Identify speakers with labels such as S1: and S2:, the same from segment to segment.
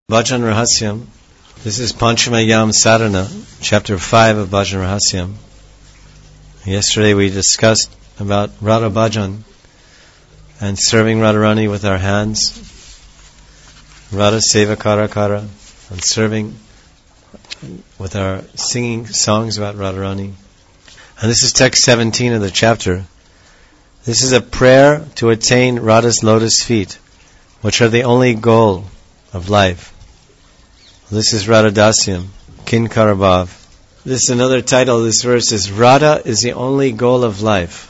S1: Bhajan Rahasyam. This is Panchamayam Sadhana, chapter 5 of Bhajan Rahasyam. Yesterday we discussed about Radha Bhajan and serving Radharani with our hands, Radha Seva Kara Kara, and serving with our singing songs about Radharani. And this is text 17 of the chapter. This is a prayer to attain Radha's lotus feet, which are the only goal of life. This is Radha Dasyam, Kinkara Bhav. This is another title of this verse is Radha is the only goal of life.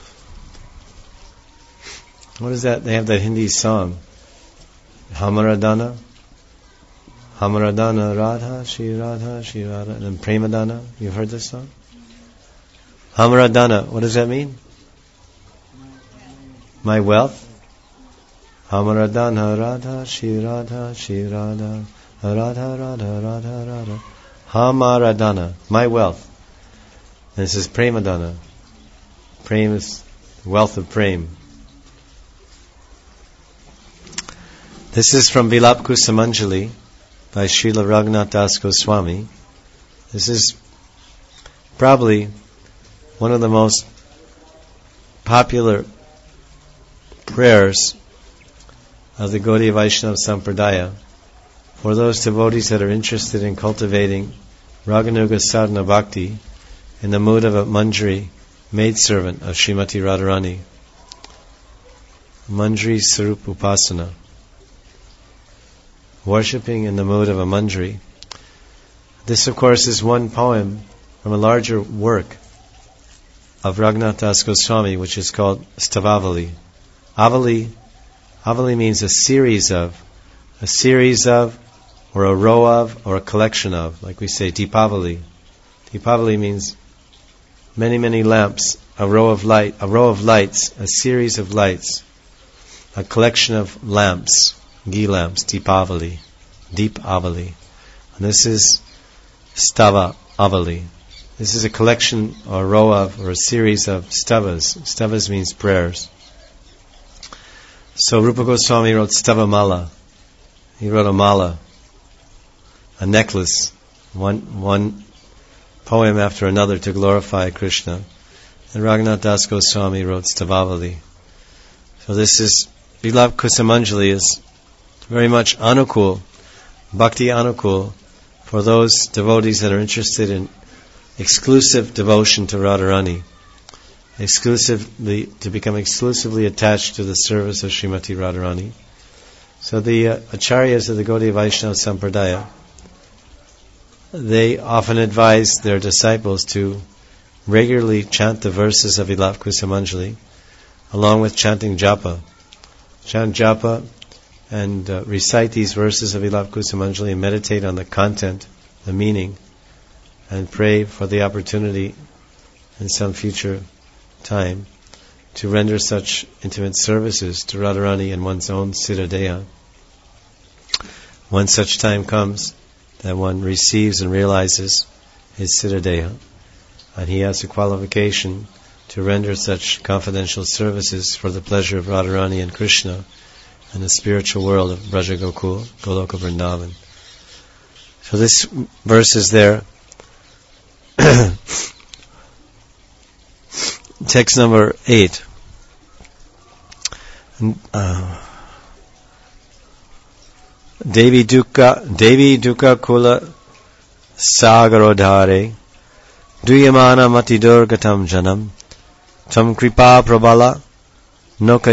S1: What is that? They have that Hindi song. Hamaradana. Hamaradana Radha, Shri Radha, Shri Radha. And then Premadana. You've heard this song? Hamaradana. What does that mean? My wealth. Hamaradana Radha, Shri Radha, Shri Radha. Radha, Radha, Radha, Radha. Hamaradana, my wealth. And this is Premadana. Prem is wealth of Prem. This is from Vilap Kusumanjali by Srila Raghunath Das Goswami. This is probably one of the most popular prayers of the Gaudiya Vaishnava Sampradaya. For those devotees that are interested in cultivating Raganuga Sadhana Bhakti in the mood of a Manjari, maidservant of Srimati Radharani. Manjari Sarup Upasana. Worshipping in the mood of a Manjari. This, of course, is one poem from a larger work of Raghunath Das Goswami, which is called Stavavali. Avali means a series of, or a row of, or a collection of, like we say, Deepavali. Deepavali means many, many lamps, a row of lights, a series of lights, a collection of lamps, ghee lamps, Deepavali. And this is Stava Avali. This is a collection, or a row of, or a series of stavas. Stavas means prayers. So Rupa Goswami wrote Stava Mala. He wrote a mala, a necklace, one poem after another to glorify Krishna. And Raghunath Das Goswami wrote Stavavali. So this is, Vilap Kusumanjali is very much anukul, bhakti anukul, for those devotees that are interested in exclusive devotion to Radharani, to become exclusively attached to the service of Srimati Radharani. So the acharyas of the Gaudiya Vaishnava Sampradaya, they often advise their disciples to regularly chant the verses of Vilap Kusumanjali, along with chanting japa. Chant japa and recite these verses of Vilap Kusumanjali and meditate on the content, the meaning, and pray for the opportunity in some future time to render such intimate services to Radharani in one's own Siddhadeha. When such time comes that one receives and realizes his Siddhadeha, and he has a qualification to render such confidential services for the pleasure of Radharani and Krishna in the spiritual world of Braja Gokul, Goloka Vrindavan. So this verse is there. Text number 8. Devi Dukkha Kula Sagarodhare Duyamana Matidurgatam Janam Tam Kripa Prabala Noka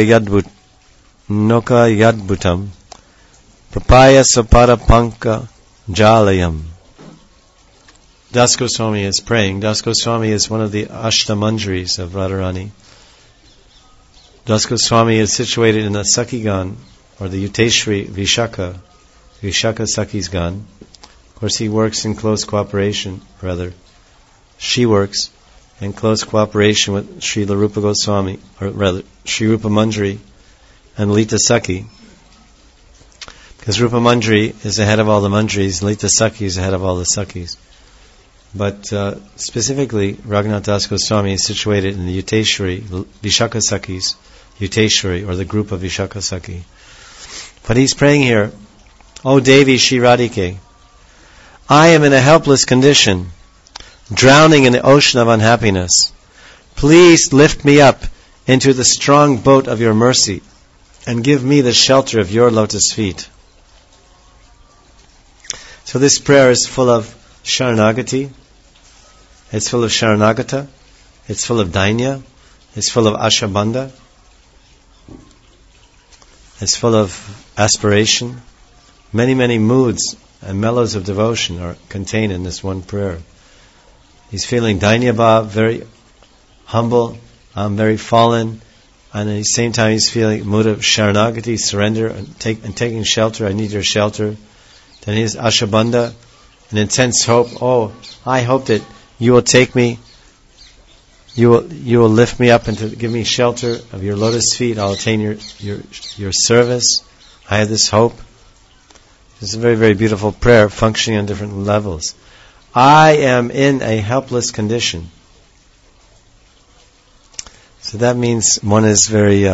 S1: Yadbhutam Prapaya Sapara Panka Jalayam. Das Goswami is praying. Das Goswami is one of the Ashtamanjaris of Radharani. Das Goswami is situated in the Sakhigan, or the Yuteshri Vishaka Sakhi's Gan. Of course, he works in close cooperation, she works in close cooperation with Srila Rupa Goswami, Sri Rupa Manjari and Lita Sakhi. Because Rupa Manjari is the head of all the Manjaris, Lita Sakhi is the head of all the Sakhis. But specifically, Raghunath Das Goswami is situated in the Yuteshri Vishaka Sakhis, Yuteshri, or the group of Vishaka Sakhi. But he's praying here O Devi Shri Radhike, I am in a helpless condition, drowning in the ocean of unhappiness. Please lift me up into the strong boat of your mercy and give me the shelter of your lotus feet. So this prayer is full of Sharanagati, it's full of Sharanagata, it's full of Dainya, it's full of Ashabandha, it's full of aspiration. Many, many moods and mellows of devotion are contained in this one prayer. He's feeling Dainya Bhav, very humble, I'm very fallen, and at the same time he's feeling mood of Sharanagati, surrender, and taking shelter, I need your shelter. Then he has Ashabandha, an intense hope, oh, I hope that you will take me, you will lift me up and to give me shelter of your lotus feet, I'll attain your service. I have this hope. It's a very, very beautiful prayer functioning on different levels. I am in a helpless condition. So that means one is very,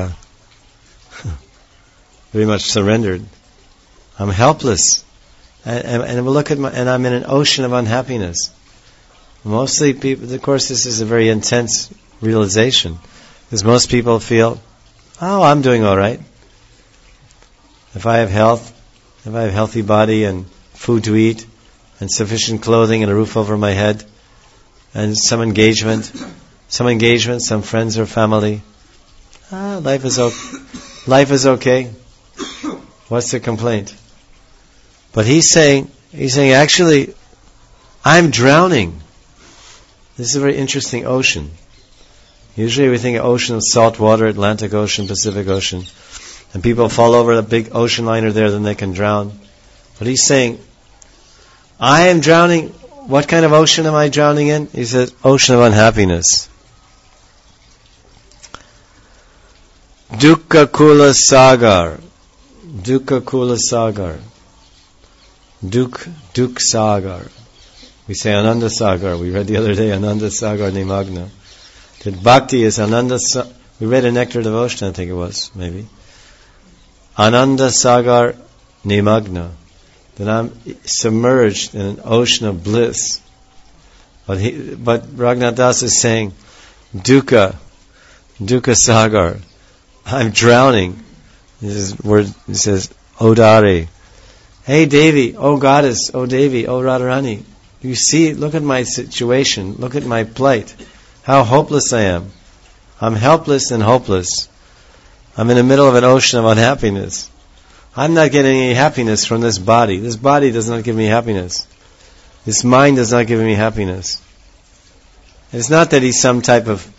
S1: very much surrendered. I'm helpless. And look at and I'm in an ocean of unhappiness. Mostly people, of course this is a very intense realization. Because most people feel, oh, I'm doing alright. If I have health, if I have healthy body and food to eat, and sufficient clothing and a roof over my head, and some engagement, some friends or family, life is okay. What's the complaint? But he's saying actually, I'm drowning. This is a very interesting ocean. Usually we think of ocean of salt water, Atlantic Ocean, Pacific Ocean, and people fall over a big ocean liner there, then they can drown. But he's saying, I am drowning. What kind of ocean am I drowning in? He says, ocean of unhappiness. Dukkha Kula Sagar. Dukkha Kula Sagar. Dukh Sagar. We say Ananda Sagar. We read the other day Ananda Sagar Nimagna. That bhakti is Ananda Sagar. We read a Nectar Devotion, I think it was, maybe. Ananda Sagar Nimagna. That I'm submerged in an ocean of bliss. But Raghunath Das is saying, Dukkha Sagar. I'm drowning. He says, Odare. Hey Devi, oh Goddess, oh Devi, oh Radharani. You see, look at my situation, look at my plight. How hopeless I am. I'm helpless and hopeless. I'm in the middle of an ocean of unhappiness. I'm not getting any happiness from this body. This body does not give me happiness. This mind does not give me happiness. It's not that he's some type of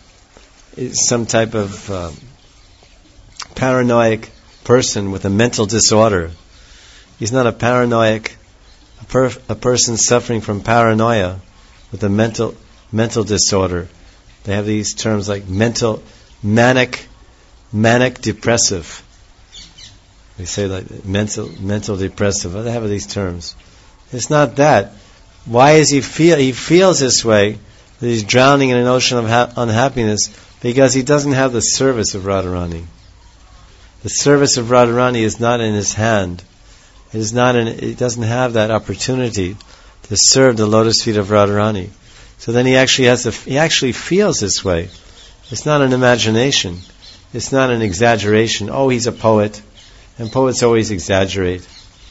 S1: paranoid person with a mental disorder. He's not a paranoid, a person suffering from paranoia with a mental disorder. They have these terms like manic depressive. They say like mental depressive. They have these terms. It's not that. Why is he feels this way, that he's drowning in an ocean of unhappiness? Because he doesn't have the service of Radharani. The service of Radharani is not in his hand. He doesn't have that opportunity to serve the lotus feet of Radharani. So then he actually feels this way. It's not an imagination. It's not an exaggeration. Oh, he's a poet. And poets always exaggerate.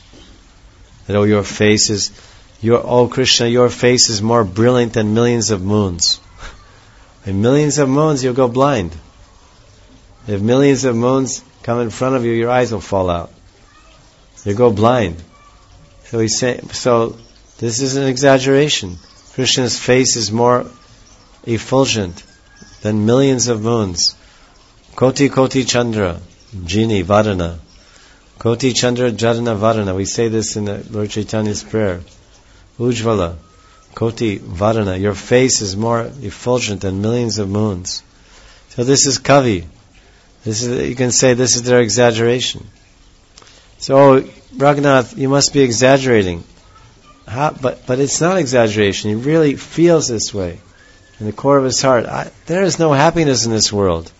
S1: That, Krishna, your face is more brilliant than millions of moons. In millions of moons, you'll go blind. If millions of moons come in front of you, your eyes will fall out. You go blind. So he's saying, this is an exaggeration. Krishna's face is more effulgent than millions of moons. Koti Koti Chandra, Jini Vadana. Koti Chandra Jadana Vadana. We say this in the Lord Chaitanya's prayer. Ujvala, Koti Vadana. Your face is more effulgent than millions of moons. So this is Kavi. You can say this is their exaggeration. So, Raghunath, you must be exaggerating. But it's not exaggeration. He really feels this way in the core of his heart. There is no happiness in this world.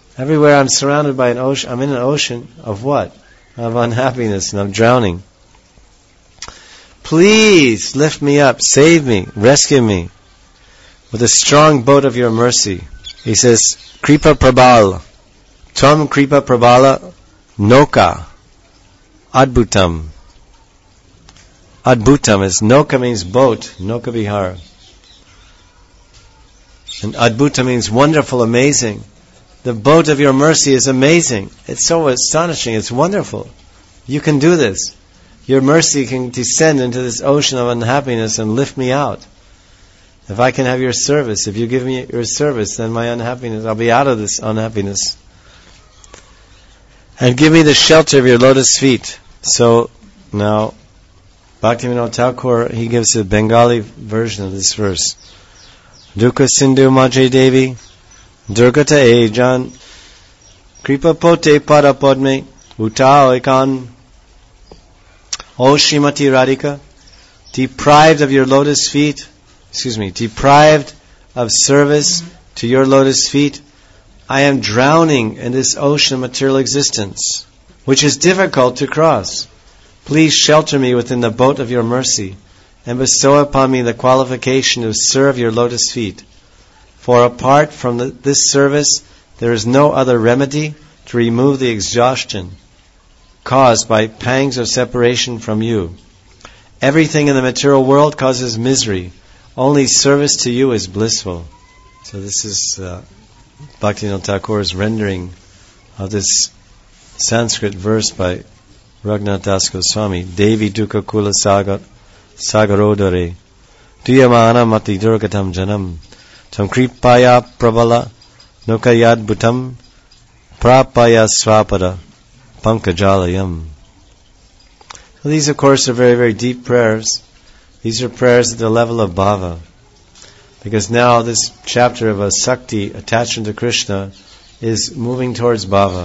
S1: Everywhere I'm surrounded by an ocean. I'm in an ocean of what? Of unhappiness, and I'm drowning. please lift me up, save me, rescue me with a strong boat of your mercy. He says, Kripa Prabal, Tvam Kripa Prabala, Noka, Adbhutam. Adbhutam is, Noka means boat, Noka Vihara. And Adbhuta means wonderful, amazing. The boat of your mercy is amazing. It's so astonishing, it's wonderful. You can do this. Your mercy can descend into this ocean of unhappiness and lift me out. If I can have your service, if you give me your service, then my unhappiness, I'll be out of this unhappiness. And give me the shelter of your lotus feet. So now, Bhaktivinoda Thakur, he gives a Bengali version of this verse. Dukha Sindhu Majhe Devi, Durgata Ejan, Kripa Pote Padapodme, Utao Ekan, O Srimati Radhika, deprived of your lotus feet, deprived of service to your lotus feet, I am drowning in this ocean of material existence, which is difficult to cross. Please shelter me within the boat of your mercy, and bestow upon me the qualification to serve your lotus feet. For apart from this service, there is no other remedy to remove the exhaustion caused by pangs of separation from you. Everything in the material world causes misery. Only service to you is blissful. So this is Bhaktivinoda Thakur's rendering of this Sanskrit verse by Raghunath Das Goswami. Devi Dukha Kula Sagarodare Tuyamana Mati Durgatam Janam Tam Kripaya Prabala Nokayad Bhutam Prapaya Swapada Pankajalayam. So these, of course, are very, very deep prayers. These are prayers at the level of bhava. Because now this chapter of Asakti, attachment to Krishna, is moving towards bhava.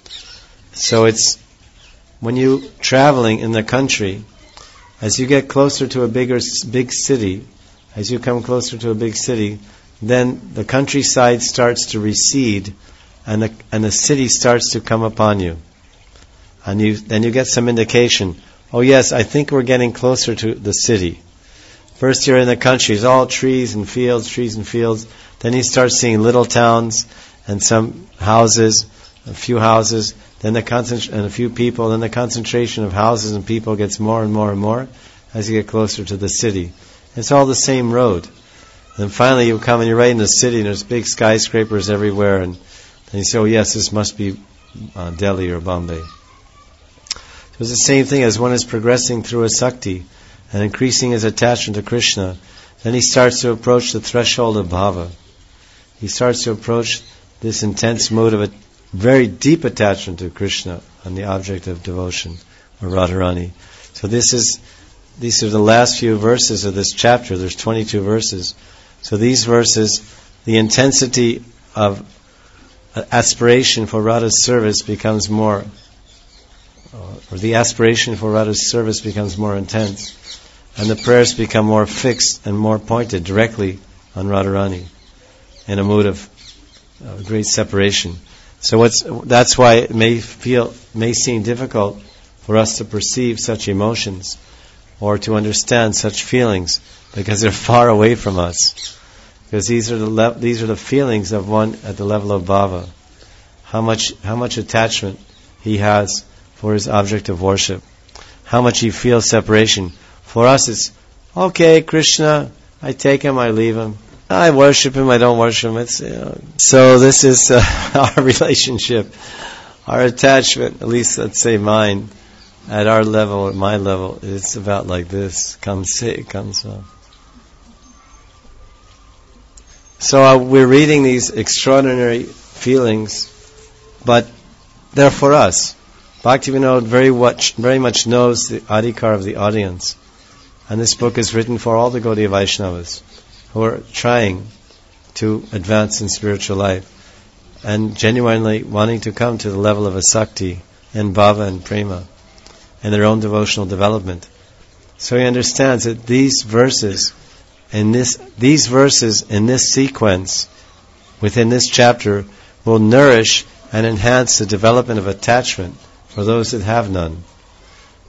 S1: So it's when you're traveling in the country, as you get closer to a big city, as you come closer to a big city, then the countryside starts to recede, and the city starts to come upon you. And then you get some indication, oh yes, I think we're getting closer to the city. First you're in the country, it's all trees and fields. Then you start seeing little towns and some houses, a few houses, then and a few people. Then the concentration of houses and people gets more and more and more as you get closer to the city. It's all the same road. Then finally you come and you're right in the city and there's big skyscrapers everywhere, and then you say, oh yes, this must be Delhi or Bombay. So it's the same thing as one is progressing through Asakti and increasing his attachment to Krishna. Then he starts to approach the threshold of bhava. He starts to approach this intense mode of a very deep attachment to Krishna and the object of devotion, or Radharani. So these are the last few verses of this chapter. There's 22 verses. So these verses, the intensity of aspiration for Radha's service becomes more, or the aspiration for Radha's service becomes more intense, and the prayers become more fixed and more pointed directly on Radharani in a mood of great separation. So that's why it may seem difficult for us to perceive such emotions or to understand such feelings, because they're far away from us. Because these are the feelings of one at the level of bhava. How much attachment he has for his object of worship. How much he feels separation. For us it's, okay, Krishna, I take him, I leave him. I worship him, I don't worship him. So this is our relationship, our attachment, at least let's say mine, at our level, at my level, it's about like this. So we're reading these extraordinary feelings, but they're for us. Bhaktivinoda very much knows the adhikar of the audience. And this book is written for all the Gaudiya Vaishnavas who are trying to advance in spiritual life and genuinely wanting to come to the level of Asakti and Bhava and Prema in their own devotional development. So he understands that these verses in this sequence within this chapter will nourish and enhance the development of attachment for those that have none.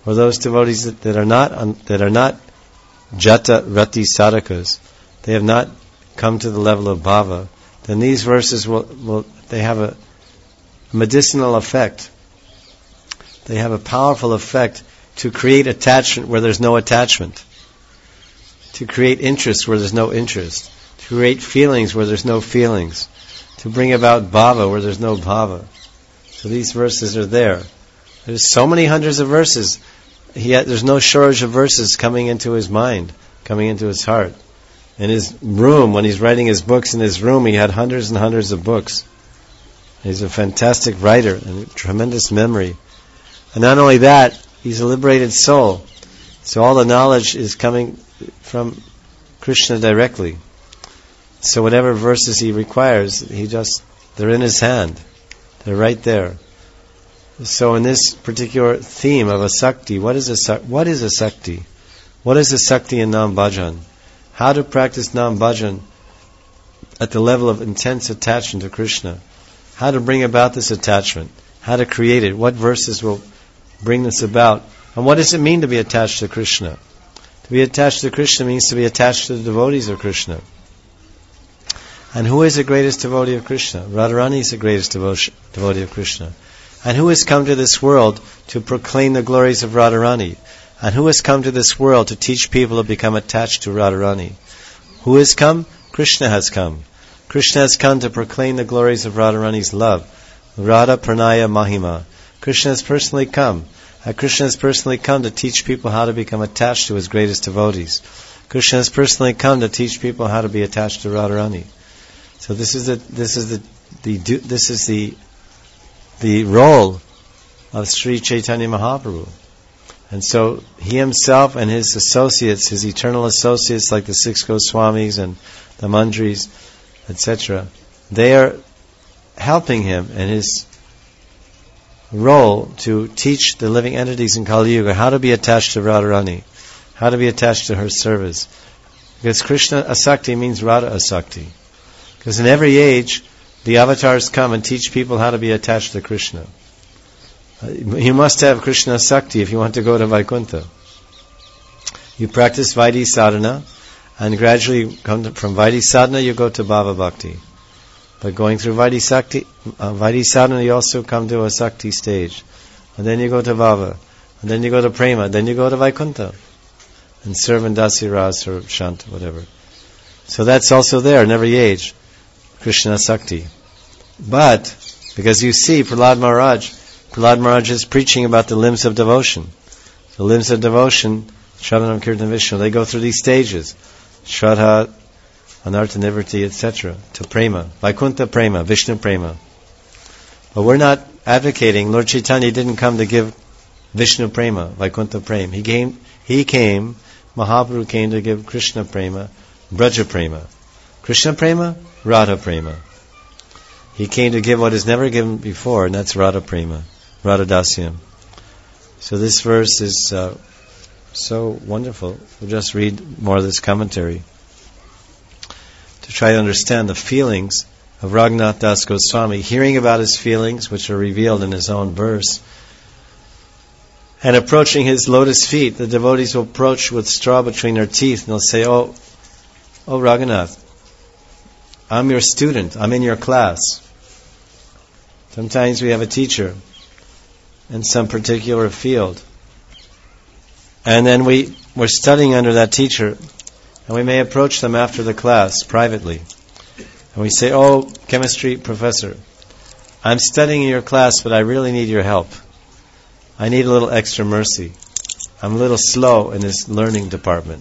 S1: or those devotees that are not jata rati sadhakas, they have not come to the level of bhava, then these verses they have a medicinal effect. They have a powerful effect to create attachment where there's no attachment, to create interest where there's no interest, to create feelings where there's no feelings, to bring about bhava where there's no bhava. So these verses are there. There's so many hundreds of verses. There's no shortage of verses coming into his mind, coming into his heart. In his room, when he's writing his books in his room, he had hundreds and hundreds of books. He's a fantastic writer and a tremendous memory. And not only that, he's a liberated soul. So all the knowledge is coming from Krishna directly. So whatever verses he requires, they're in his hand. They're right there. So in this particular theme of asakti, what is asakti? What is asakti in Nam Bhajan? How to practice Nam Bhajan at the level of intense attachment to Krishna. How to bring about this attachment. How to create it. What verses will bring this about. And what does it mean to be attached to Krishna? To be attached to Krishna means to be attached to the devotees of Krishna. And who is the greatest devotee of Krishna? Radharani is the greatest devotee of Krishna. And who has come to this world to proclaim the glories of Radharani? And who has come to this world to teach people to become attached to Radharani? Who has come? Krishna has come. Krishna has come to proclaim the glories of Radharani's love. Radha Pranaya Mahima. Krishna has personally come. Krishna has personally come to teach people how to become attached to his greatest devotees. Krishna has personally come to teach people how to be attached to Radharani. So this is the role of Sri Chaitanya Mahaprabhu. And so he himself and his associates, his eternal associates like the six Goswamis and the Mandris, etc., they are helping him in his role to teach the living entities in Kali Yuga how to be attached to Radharani, how to be attached to her service. Because Krishna Asakti means Radha Asakti. Because in every age, the avatars come and teach people how to be attached to Krishna. You must have Krishna Asakti if you want to go to Vaikuntha. You practice Vaidhi Sadhana, and gradually from Vaidhi Sadhana you go to Bhava Bhakti. But going through Vaidhi Sadhana you also come to a Sakti stage. And then you go to Bhava. And then you go to Prema. Then you go to Vaikuntha. And serve in Dasi Ras or Shant, whatever. So that's also there in every age. Krishna Asakti. But, because you see, Prahlad Maharaj is preaching about the limbs of devotion. The limbs of devotion, Shravanam, Kirtan, Vishnu, they go through these stages. Shraddha, Anartha, Nivriti, etc. to Prema. Vaikuntha Prema, Vishnu Prema. But we're not advocating, Lord Chaitanya didn't come to give Vishnu Prema, Vaikuntha Prema. He came, Mahaprabhu came to give Krishna Prema, Braja Prema. Krishna Prema, Radha Prema. He came to give what is never given before, and that's Radha Prema, Radha Dasyam. So this verse is so wonderful. We'll just read more of this commentary to try to understand the feelings of Raghunath Das Goswami, hearing about his feelings, which are revealed in his own verse, and approaching his lotus feet. The devotees will approach with straw between their teeth, and they'll say, Oh Raghunath, I'm your student, I'm in your class. Sometimes we have a teacher in some particular field, and then we're studying under that teacher, and we may approach them after the class privately, and we say, Oh, chemistry professor, I'm studying in your class, but I really need your help. I need a little extra mercy. I'm a little slow in this learning department.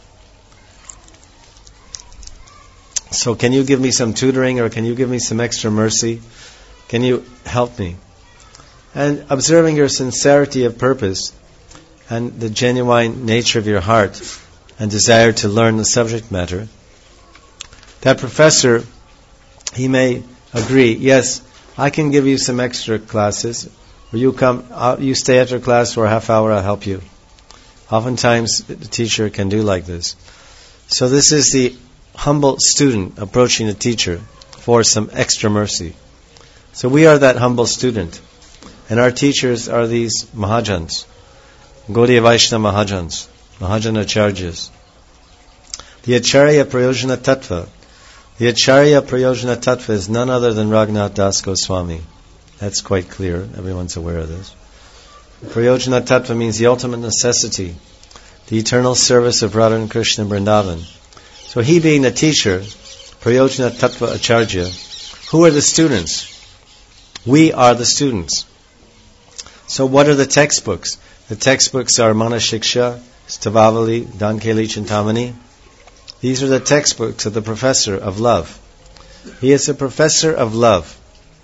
S1: So can you give me some tutoring, or can you give me some extra mercy? Can you help me? And observing your sincerity of purpose and the genuine nature of your heart and desire to learn the subject matter, that professor, he may agree, yes, I can give you some extra classes, or you stay after class for a half hour, I'll help you. Oftentimes the teacher can do like this. So this is the humble student approaching the teacher for some extra mercy. So we are that humble student, and our teachers are these Mahajans. Gaudiya Vaishnava Mahajans, Mahajan Acharyas. The Acharya Prayojana Tattva. The Acharya Prayojana Tattva is none other than Raghunath Das Goswami. That's quite clear. Everyone's aware of this. Prayojana Tattva means the ultimate necessity, the eternal service of Radha and Krishna Vrindavan. So he being the teacher, Prayojana Tattva Acharya, who are the students? We are the students. So what are the textbooks? The textbooks are Manashiksha, Stavavali, Dankeli Chintamani. These are the textbooks of the professor of love. He is a professor of love.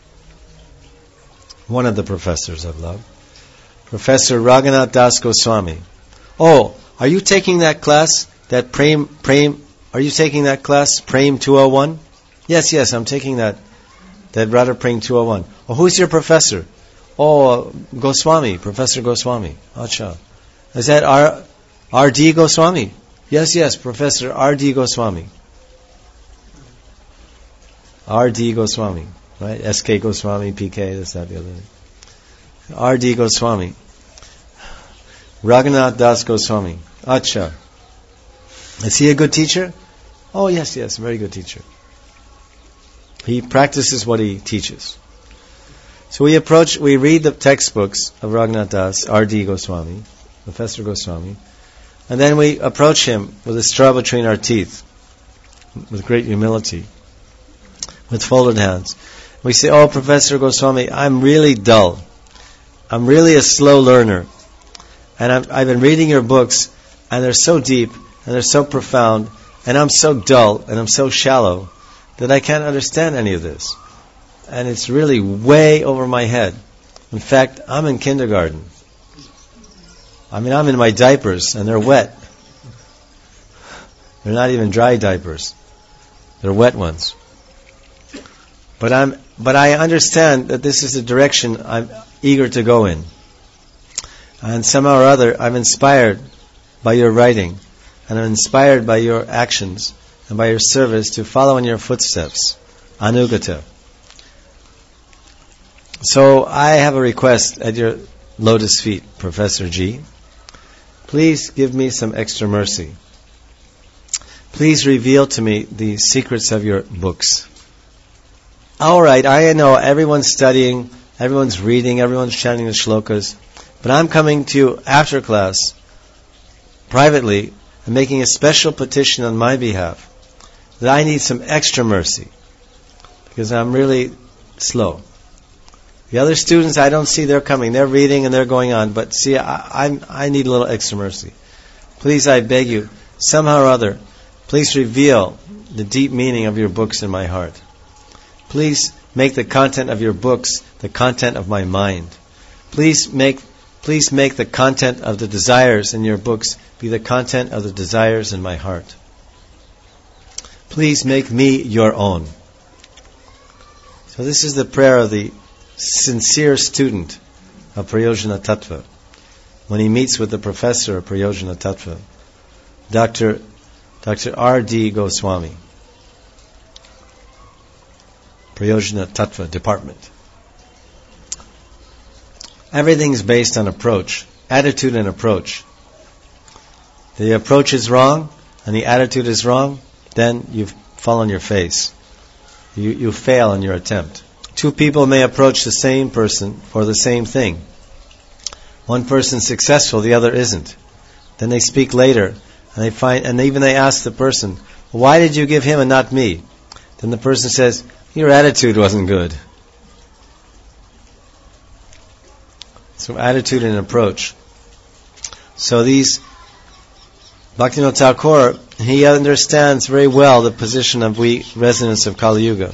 S1: One of the professors of love. Professor Raghunath Das Goswami. Oh, are you taking that class? That Prem, are you taking that class? Prem 201? Yes, I'm taking that Radha Prem 201. Oh, who's your professor? Oh, Goswami, Professor Goswami. Acha. Is that R.D. Goswami? Yes, Professor R.D. Goswami. R.D. Goswami. Right? S.K. Goswami, P.K., this, that, the other thing. R.D. Goswami. Raghunath Das Goswami. Acha. Is he a good teacher? Oh, yes, very good teacher. He practices what he teaches. So we read the textbooks of Raghunath Das, R.D. Goswami, Professor Goswami, and then we approach him with a straw between our teeth, with great humility, with folded hands. We say, oh, Professor Goswami, I'm really dull. I'm really a slow learner. And I've been reading your books, and they're so deep, and they're so profound, and I'm so dull, and I'm so shallow, that I can't understand any of this. And it's really way over my head. In fact, I'm in kindergarten. I'm in my diapers, and they're wet. They're not even dry diapers. They're wet ones. But I understand that this is the direction I'm eager to go in. And somehow or other, I'm inspired by your writing, and I'm inspired by your actions, and by your service to follow in your footsteps. Anugata. So I have a request at your lotus feet, Professor G. Please give me some extra mercy. Please reveal to me the secrets of your books. All right, I know everyone's studying, everyone's reading, everyone's chanting the shlokas, but I'm coming to you after class, privately, and making a special petition on my behalf that I need some extra mercy, because I'm really slow. The other students, I don't see they're coming. They're reading and they're going on. But see, I need a little extra mercy. Please, I beg you, somehow or other, please reveal the deep meaning of your books in my heart. Please make the content of your books the content of my mind. Please make the content of the desires in your books be the content of the desires in my heart. Please make me your own. So this is the prayer of the sincere student of Prayojana Tattva when he meets with the professor of Prayojana Tattva, Dr. R.D. Goswami, Prayojana Tattva Department. Everything's based on approach, attitude and approach. The approach is wrong and the attitude is wrong, then you fall on your face. You fail in your attempt. Two people may approach the same person for the same thing. One person's successful, the other isn't. Then they speak later, and they ask the person, why did you give him and not me? Then the person says, your attitude wasn't good. So attitude and approach. So Bhaktivinoda Thakur, he understands very well the position of we residents of Kali Yuga.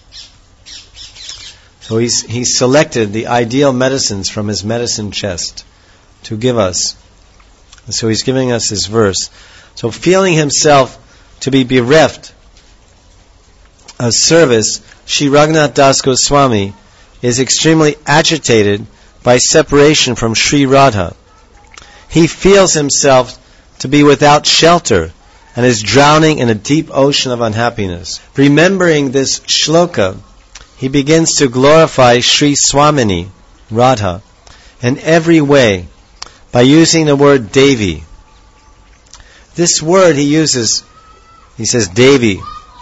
S1: So he selected the ideal medicines from his medicine chest to give us. And so he's giving us his verse. So feeling himself to be bereft of service, Sri Raghunath Das Goswami is extremely agitated by separation from Sri Radha. He feels himself to be without shelter and is drowning in a deep ocean of unhappiness. Remembering this shloka, he begins to glorify Sri Swamini, Radha, in every way by using the word Devi. This word he uses, he says Devi.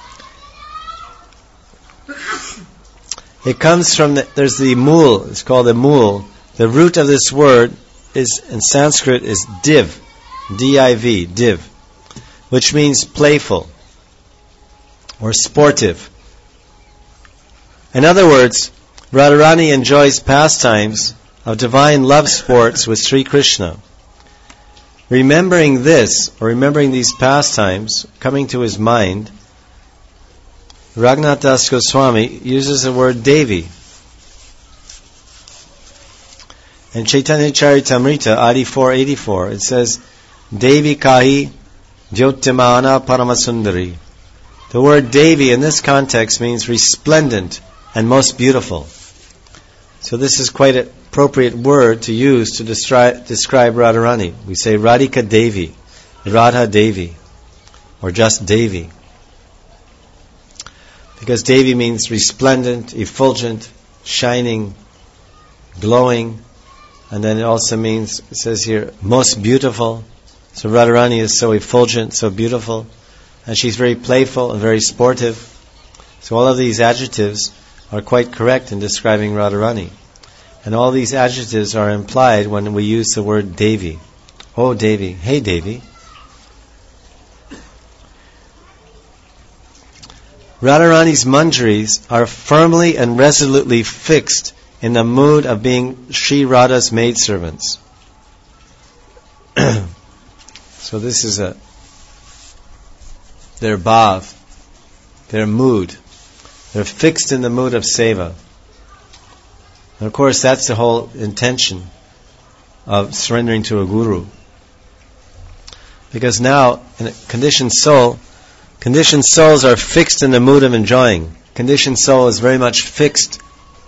S1: It comes from, there's the mool, it's called the mool. The root of this word is, in Sanskrit, is div, D-I-V, div, which means playful or sportive. In other words, Radharani enjoys pastimes of divine love sports with Sri Krishna. Remembering this, or remembering these pastimes, coming to his mind, Raghunath Das Goswami uses the word Devi. In Chaitanya Charitamrita, Adi 484, it says, Devi Kahi Jyotimana Paramasundari. The word Devi in this context means resplendent and most beautiful. So this is quite an appropriate word to use to describe Radharani. We say Radhika Devi, Radha Devi, or just Devi. Because Devi means resplendent, effulgent, shining, glowing, and then it also means, it says here, most beautiful. So Radharani is so effulgent, so beautiful, and she's very playful and very sportive. So all of these adjectives are quite correct in describing Radharani. And all these adjectives are implied when we use the word Devi. Oh Devi, hey Devi. Radharani's manjaris are firmly and resolutely fixed in the mood of being Sri Radha's maidservants. So this is their bhav, their mood. They're fixed in the mood of seva. And of course that's the whole intention of surrendering to a guru. Because now, in a conditioned souls are fixed in the mood of enjoying. Conditioned soul is very much fixed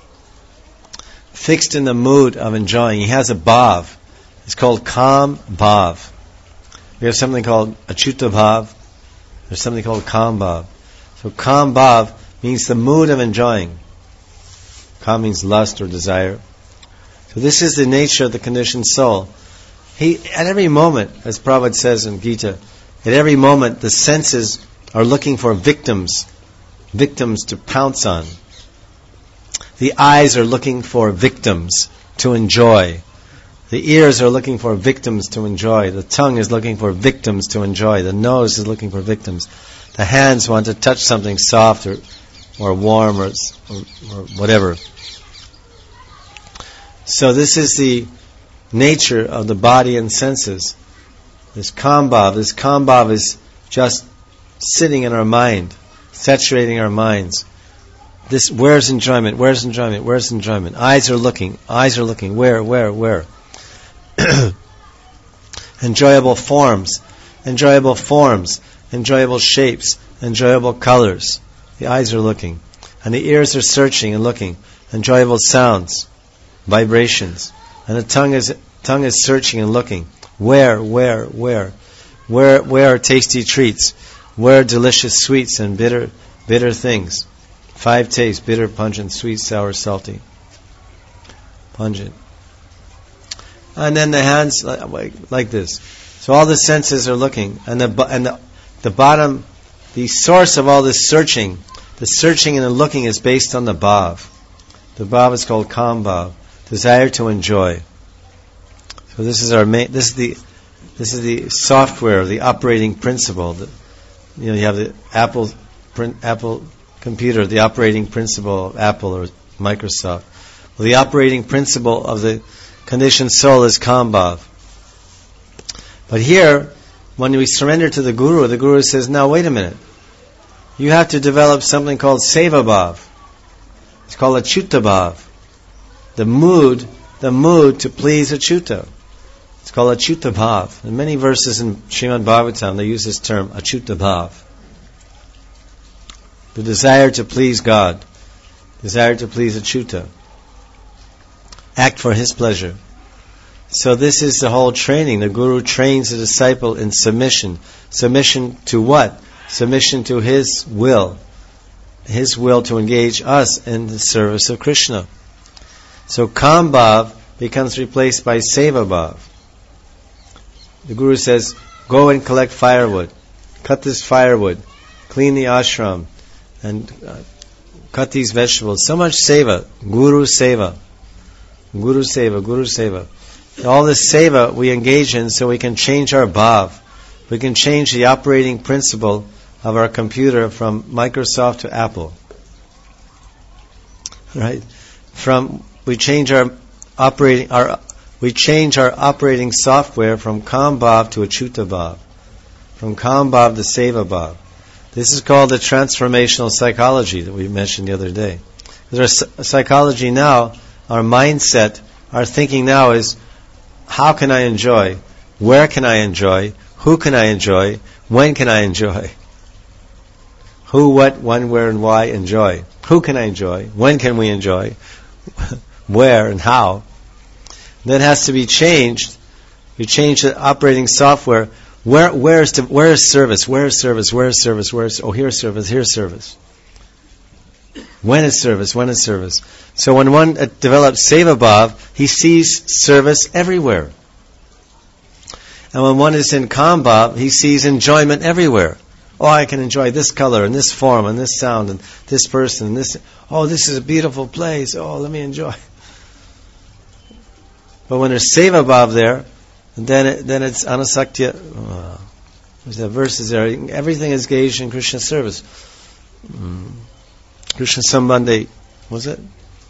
S1: in the mood of enjoying. He has a bhav. It's called kam bhav. We have something called achuta bhav. There's something called kam bhav. So kam bhav means the mood of enjoying. Kam means lust or desire. So this is the nature of the conditioned soul. He, at every moment, as Prabhupada says in Gita, at every moment the senses are looking for victims to pounce on. The eyes are looking for victims to enjoy. The ears are looking for victims to enjoy. The tongue is looking for victims to enjoy. The nose is looking for victims. The hands want to touch something soft or warm or whatever. So this is the nature of the body and senses. This kambhav is just sitting in our mind, saturating our minds. This, where's enjoyment? Eyes are looking. Where? Enjoyable forms, enjoyable shapes, enjoyable colors. The eyes are looking. And the ears are searching and looking. Enjoyable sounds, vibrations. And the tongue is searching and looking. Where are tasty treats? Where are delicious sweets and bitter things? 5 tastes: bitter, pungent, sweet, sour, salty. Pungent. And then the hands like this. So all the senses are looking, and the bottom, the source of all this searching, the searching and the looking is based on the bhav. The bhav is called kam bhav, desire to enjoy. So this is our main. This is the software, the operating principle. You have the Apple computer, the operating principle of Apple or Microsoft. Well, the operating principle of the conditioned soul is kam bhav. But here, when we surrender to the Guru says, now wait a minute. You have to develop something called seva bhav. It's called achuta bhav. The mood to please achuta. It's called achuta bhav. In many verses in Srimad Bhagavatam, they use this term, achuta bhav. The desire to please God. Desire to please achuta. Act for His pleasure. So this is the whole training. The Guru trains the disciple in submission. Submission to what? Submission to His will. His will to engage us in the service of Krishna. So kam bhav becomes replaced by seva bhav. The Guru says, go and collect firewood. Cut this firewood. Clean the ashram. And cut these vegetables. So much seva. Guru seva. Guru seva. Guru seva. All this seva we engage in so we can change our bhav. We can change the operating principle of our computer from Microsoft to Apple. Right? We change our operating software from Kam Bhav to Achyuta Bhav. From Kam Bhav to Seva Bhav. This is called the transformational psychology that we mentioned the other day. Because our psychology now, our mindset, our thinking now is, how can I enjoy? Where can I enjoy? Who can I enjoy? When can I enjoy? Who, what, when, where, and why enjoy? Who can I enjoy? When can we enjoy? Where and how? That has to be changed. We change the operating software. Where is service? Where is service? Where is service? Here's service. Here's service. When is service? When is service? So when one develops Seva Bhav, he sees service everywhere. And when one is in Kam Bhav, he sees enjoyment everywhere. Oh, I can enjoy this color and this form and this sound and this person and this. Oh, this is a beautiful place. Oh, let me enjoy. But when there's Seva Bhav there, then it's Anasaktya. There's that verses there. Everything is engaged in Krishna service. Krishna Sambandhe, was it?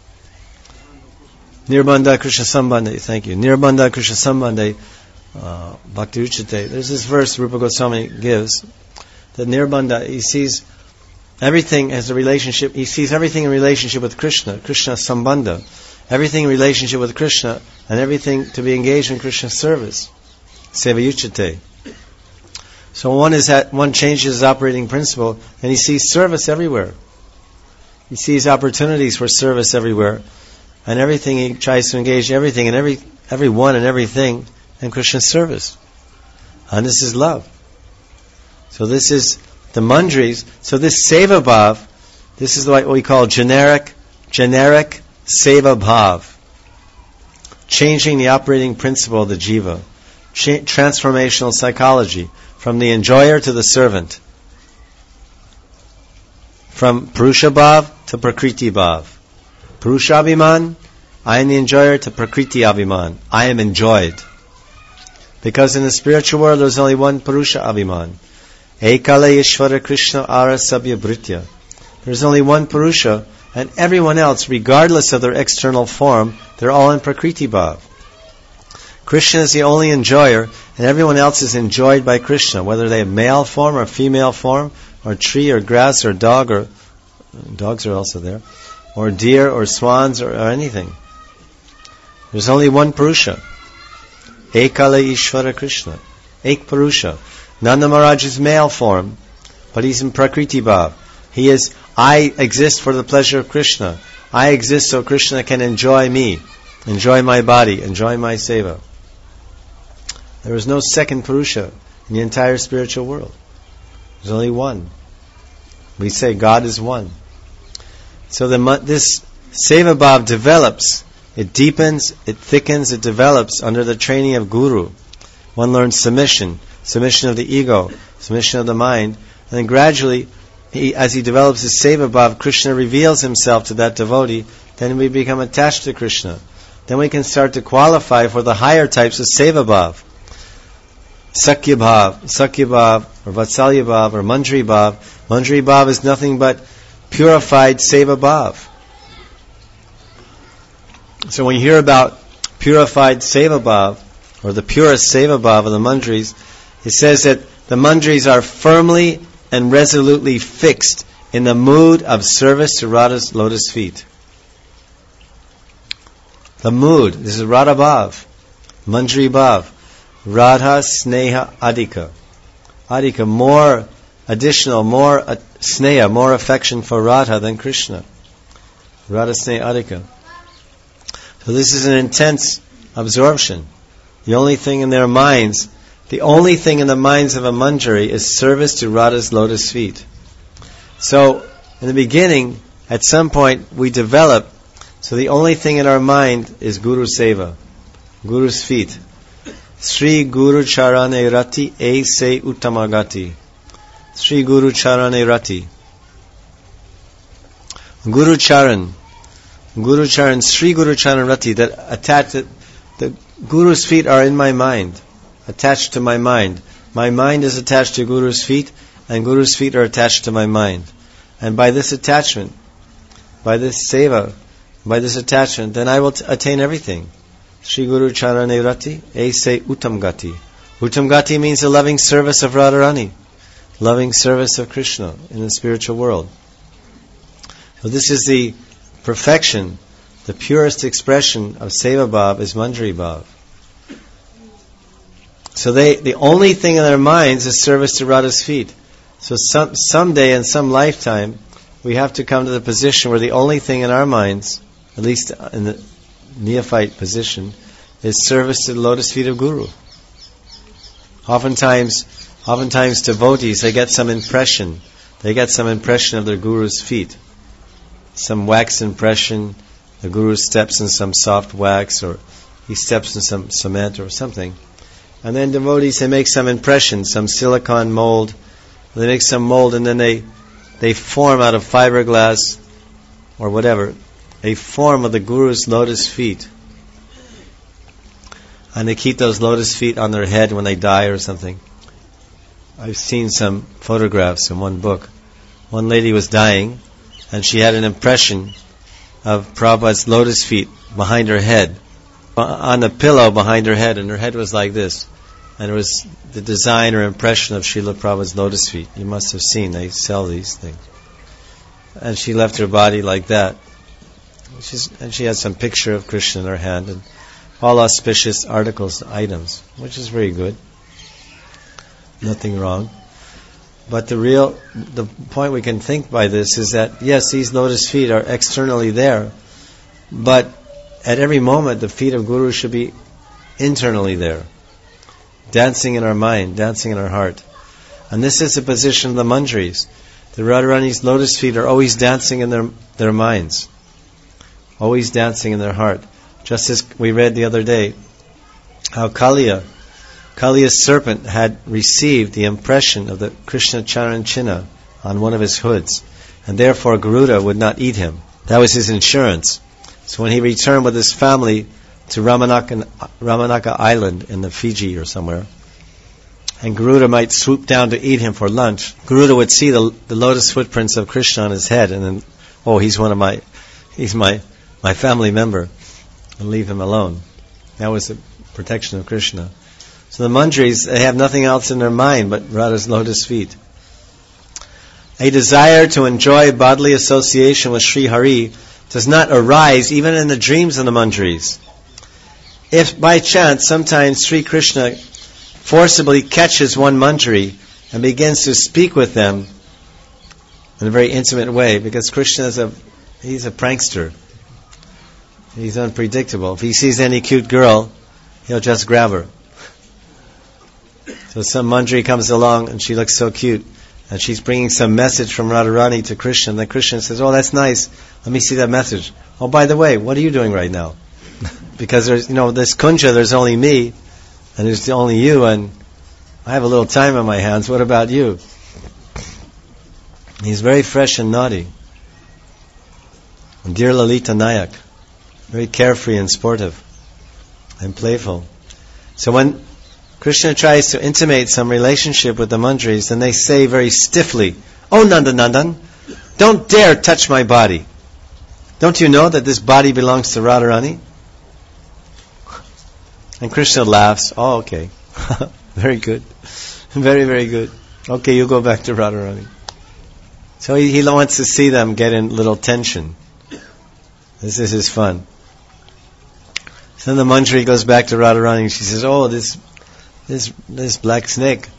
S1: Nirbandha Krishna Sambandhe. Thank you. Nirbandha Krishna Sambandhe. Bhakti Uchate. There's this verse Rupa Goswami gives that Nirbandha, he sees everything as a relationship. He sees everything in relationship with Krishna. Krishna Sambandha. Everything in relationship with Krishna, and everything to be engaged in Krishna's service. Sevayuchate. So one changes his operating principle, and he sees service everywhere. He sees opportunities for service everywhere, and everything he tries to engage everything and everyone and everything in Krishna's service. And this is love. So this is the mandris. So this Seva Bhav, this is what we call generic Seva Bhav. Changing the operating principle of the jiva. Transformational psychology. From the enjoyer to the servant. From Purusha Bhav to Prakriti Bhav. Purusha Abhiman, I am the enjoyer, to Prakriti Abhiman, I am enjoyed. Because in the spiritual world there's only one Purusha Abhiman. Ekala Yeshvara Krishna Ara Sabya Bhritya. There's only one Purusha, and everyone else, regardless of their external form, they're all in Prakriti Bhav. Krishna is the only enjoyer, and everyone else is enjoyed by Krishna, whether they have male form or female form, or tree or grass or dog, or dogs are also there, or deer or swans or anything. There's only one Purusha. Ekala Ishvara Krishna. Ek Purusha. Nanda Maharaj is male form, but he's in Prakriti Bhav. He is, I exist for the pleasure of Krishna. I exist so Krishna can enjoy me, enjoy my body, enjoy my seva. There is no second Purusha in the entire spiritual world. There's only one. We say God is one. So this Seva Bhav develops, it deepens, it thickens, it develops under the training of Guru. One learns submission of the ego, submission of the mind, and then gradually, as he develops his Seva Bhav, Krishna reveals himself to that devotee, then we become attached to Krishna. Then we can start to qualify for the higher types of Seva Bhav. Sakya Bhav, or Vatsalya Bhav, or Mandri Bhav. Mandri Bhav is nothing but purified Seva Bhav. So when you hear about purified Seva Bhav, or the purest Seva Bhav of the Mandris, it says that the Mandris are firmly and resolutely fixed in the mood of service to Radha's lotus feet. The mood, this is Radha Bhav, Mandri Bhav, Radha Sneha Adhika. Adhika, more additional, more sneha, more affection for Radha than Krishna. Radha Sneha Adhika. So this is an intense absorption. The only thing in their minds, the only thing in the minds of a Manjari is service to Radha's lotus feet. So, in the beginning, at some point, we develop, so the only thing in our mind is Guru Seva, Guru's feet. Sri Guru Charane Rati Aise Uttamagati. Sri Guru Charane Rati. Guru Charan, Sri Guru Charan Rati, that attached, the Guru's feet are in my mind, attached to my mind. My mind is attached to Guru's feet, and Guru's feet are attached to my mind. And by this attachment, by this seva, by this attachment, then I will attain everything. Sri Guru Charane Rati, Aise Uttam Gati. Uttam Gati means the loving service of Radharani, loving service of Krishna in the spiritual world. So this is the perfection, the purest expression of Seva Bhav is Manjari Bhav. So the only thing in their minds is service to Radha's feet. So someday in some lifetime, we have to come to the position where the only thing in our minds, at least in the neophyte position, is service to the lotus feet of Guru. Oftentimes devotees, they get some impression of their Guru's feet. Some wax impression, the Guru steps in some soft wax, or he steps in some cement or something. And then devotees, they make some impression, some silicone mold. They make some mold, and then they form out of fiberglass or whatever a form of the Guru's lotus feet. And they keep those lotus feet on their head when they die or something. I've seen some photographs in one book. One lady was dying, and she had an impression of Prabhupada's lotus feet behind her head, on the pillow behind her head, and her head was like this. And it was the design or impression of Srila Prabhupada's lotus feet. You must have seen, they sell these things. And she left her body like that. And she had some picture of Krishna in her hand, and all auspicious articles, items, which is very good. Nothing wrong. But the point we can think by this is that, yes, these lotus feet are externally there, but at every moment the feet of Guru should be internally there, dancing in our mind, dancing in our heart. And this is the position of the Manjaris. The Radharani's lotus feet are always dancing in their minds, always dancing in their heart. Just as we read the other day, how Kaliya's serpent had received the impression of the Krishna Charan Chinna on one of his hoods, and therefore Garuda would not eat him. That was his insurance. So when he returned with his family to Ramanaka Island in the Fiji or somewhere, and Garuda might swoop down to eat him for lunch, Garuda would see the lotus footprints of Krishna on his head, and then, he's my family member, and leave him alone. That was the protection of Krishna. So the Manjaris, they have nothing else in their mind but Radha's lotus feet. A desire to enjoy bodily association with Sri Hari does not arise even in the dreams of the Manjaris. If by chance sometimes Sri Krishna forcibly catches one Manjari and begins to speak with them in a very intimate way, because Krishna he's a prankster. He's unpredictable. If he sees any cute girl, he'll just grab her. So some Manjari comes along and she looks so cute, and she's bringing some message from Radharani to Krishna, and then Krishna says, "Oh, that's nice. Let me see that message. Oh, by the way, what are you doing right now?" Because there's, this kunja, there's only me, and there's only you, and I have a little time on my hands. What about you? He's very fresh and naughty. And dear Lalita Nayak, very carefree and sportive and playful. So when Krishna tries to intimate some relationship with the Manjaris, then they say very stiffly, "Oh, Nandanandan, don't dare touch my body. Don't you know that this body belongs to Radharani?" And Krishna laughs. "Oh, okay. Very good. Very, very good. Okay, you go back to Radharani." So he wants to see them get in little tension. This is his fun. So then the Manjari goes back to Radharani and she says, "Oh, this black snake,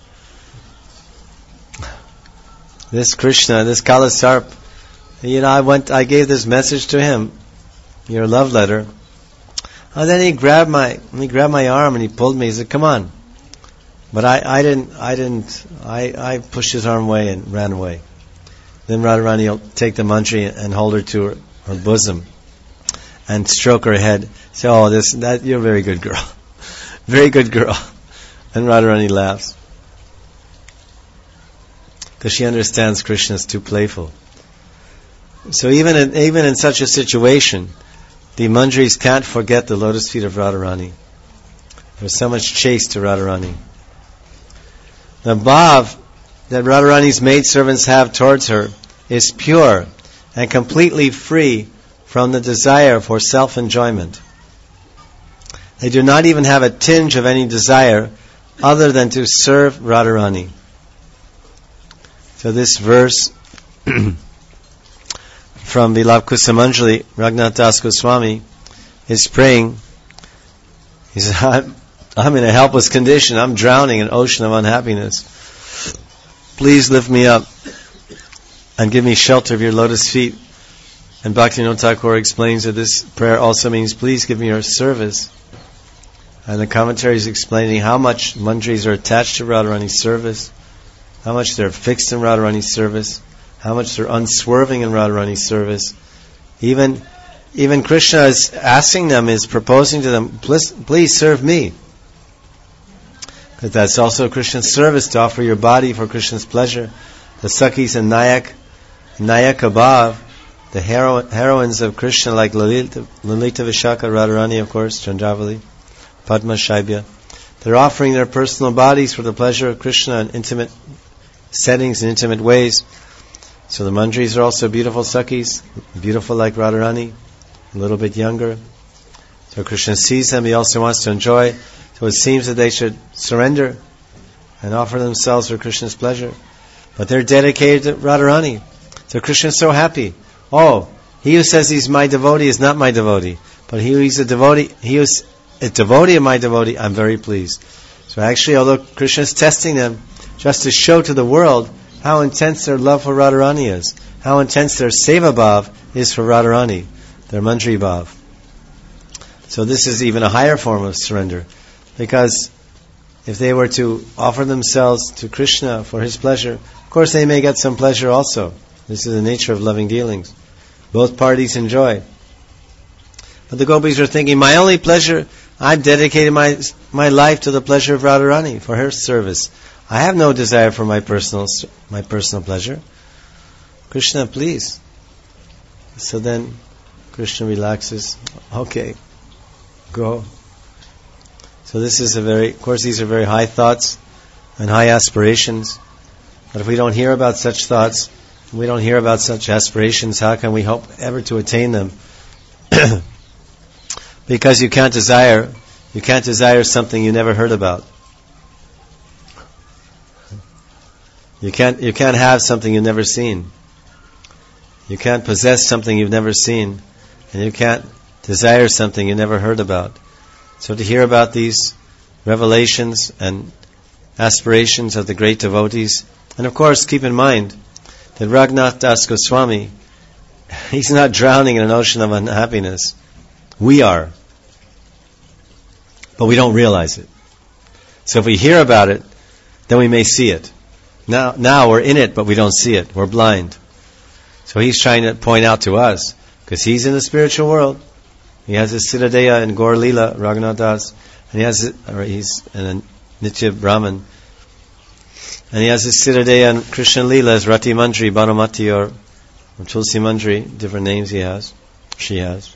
S1: this Krishna, this Kalasarp, I gave this message to him, your love letter. And then he grabbed my arm and he pulled me. He said, 'Come on.' But I pushed his arm away and ran away." Then Radharani will take the Manjari and hold her to her bosom and stroke her head. Say, "Oh, you're a very good girl. very good girl. And Radharani laughs. Because she understands Krishna is too playful. So even in such a situation, the Manjaris can't forget the lotus feet of Radharani. There's so much chase to Radharani. The bhav that Radharani's maidservants have towards her is pure and completely free from the desire for self-enjoyment. They do not even have a tinge of any desire other than to serve Radharani. So this verse from Vilapa-Kusumanjali, Raghunath Das Goswami is praying. He says, I'm in a helpless condition. I'm drowning in an ocean of unhappiness. Please lift me up and give me shelter of your lotus feet. And Bhaktivinoda Thakur explains that this prayer also means, please give me your service. And the commentary is explaining how much Manjaris are attached to Radharani's service, how much they're fixed in Radharani's service, how much they're unswerving in Radharani's service. Even Krishna is asking them, is proposing to them, please serve me. Because that's also Krishna's service, to offer your body for Krishna's pleasure. The Sakhis and Nayaka Bhav, the heroines of Krishna, like Lalita Vishaka, Radharani, of course, Chandravali, Padma, Shaibya, they're offering their personal bodies for the pleasure of Krishna in intimate settings, in intimate ways. So the Manjaris are also beautiful Sakhis, beautiful like Radharani, a little bit younger. So Krishna sees them, he also wants to enjoy. So it seems that they should surrender and offer themselves for Krishna's pleasure. But they're dedicated to Radharani. So Krishna is so happy. Oh, he who says he's my devotee is not my devotee. But he who's a devotee, he who's a devotee of my devotee, I'm very pleased. So actually, although Krishna is testing them, just to show to the world how intense their love for Radharani is, how intense their seva bhav is for Radharani, their Manjari bhav. So this is even a higher form of surrender. Because if they were to offer themselves to Krishna for his pleasure, of course they may get some pleasure also. This is the nature of loving dealings. Both parties enjoy. But the gopis are thinking, my only pleasure, I've dedicated my life to the pleasure of Radharani, for her service. I have no desire for my personal pleasure. Krishna, please. So then Krishna relaxes. Okay, go. So this is of course these are very high thoughts and high aspirations. But if we don't hear about such thoughts, we don't hear about such aspirations, how can we hope ever to attain them? Because you can't desire something you never heard about. You can't have something you've never seen. You can't possess something you've never seen, and you can't desire something you never heard about. So to hear about these revelations and aspirations of the great devotees, and of course keep in mind that Raghunath Das Goswami, he's not drowning in an ocean of unhappiness. We are. But we don't realize it. So if we hear about it, then we may see it. Now we're in it, but we don't see it. We're blind. So he's trying to point out to us, because he's in the spiritual world. He has his Siddhadeya in Gaur Leela, Raghunath Das, and he's a Nitya Brahman. And he has his Siddhadeya in Krishna Leela as Rati Manjari, Bhanumati, or Tulsi Manjari, different names she has.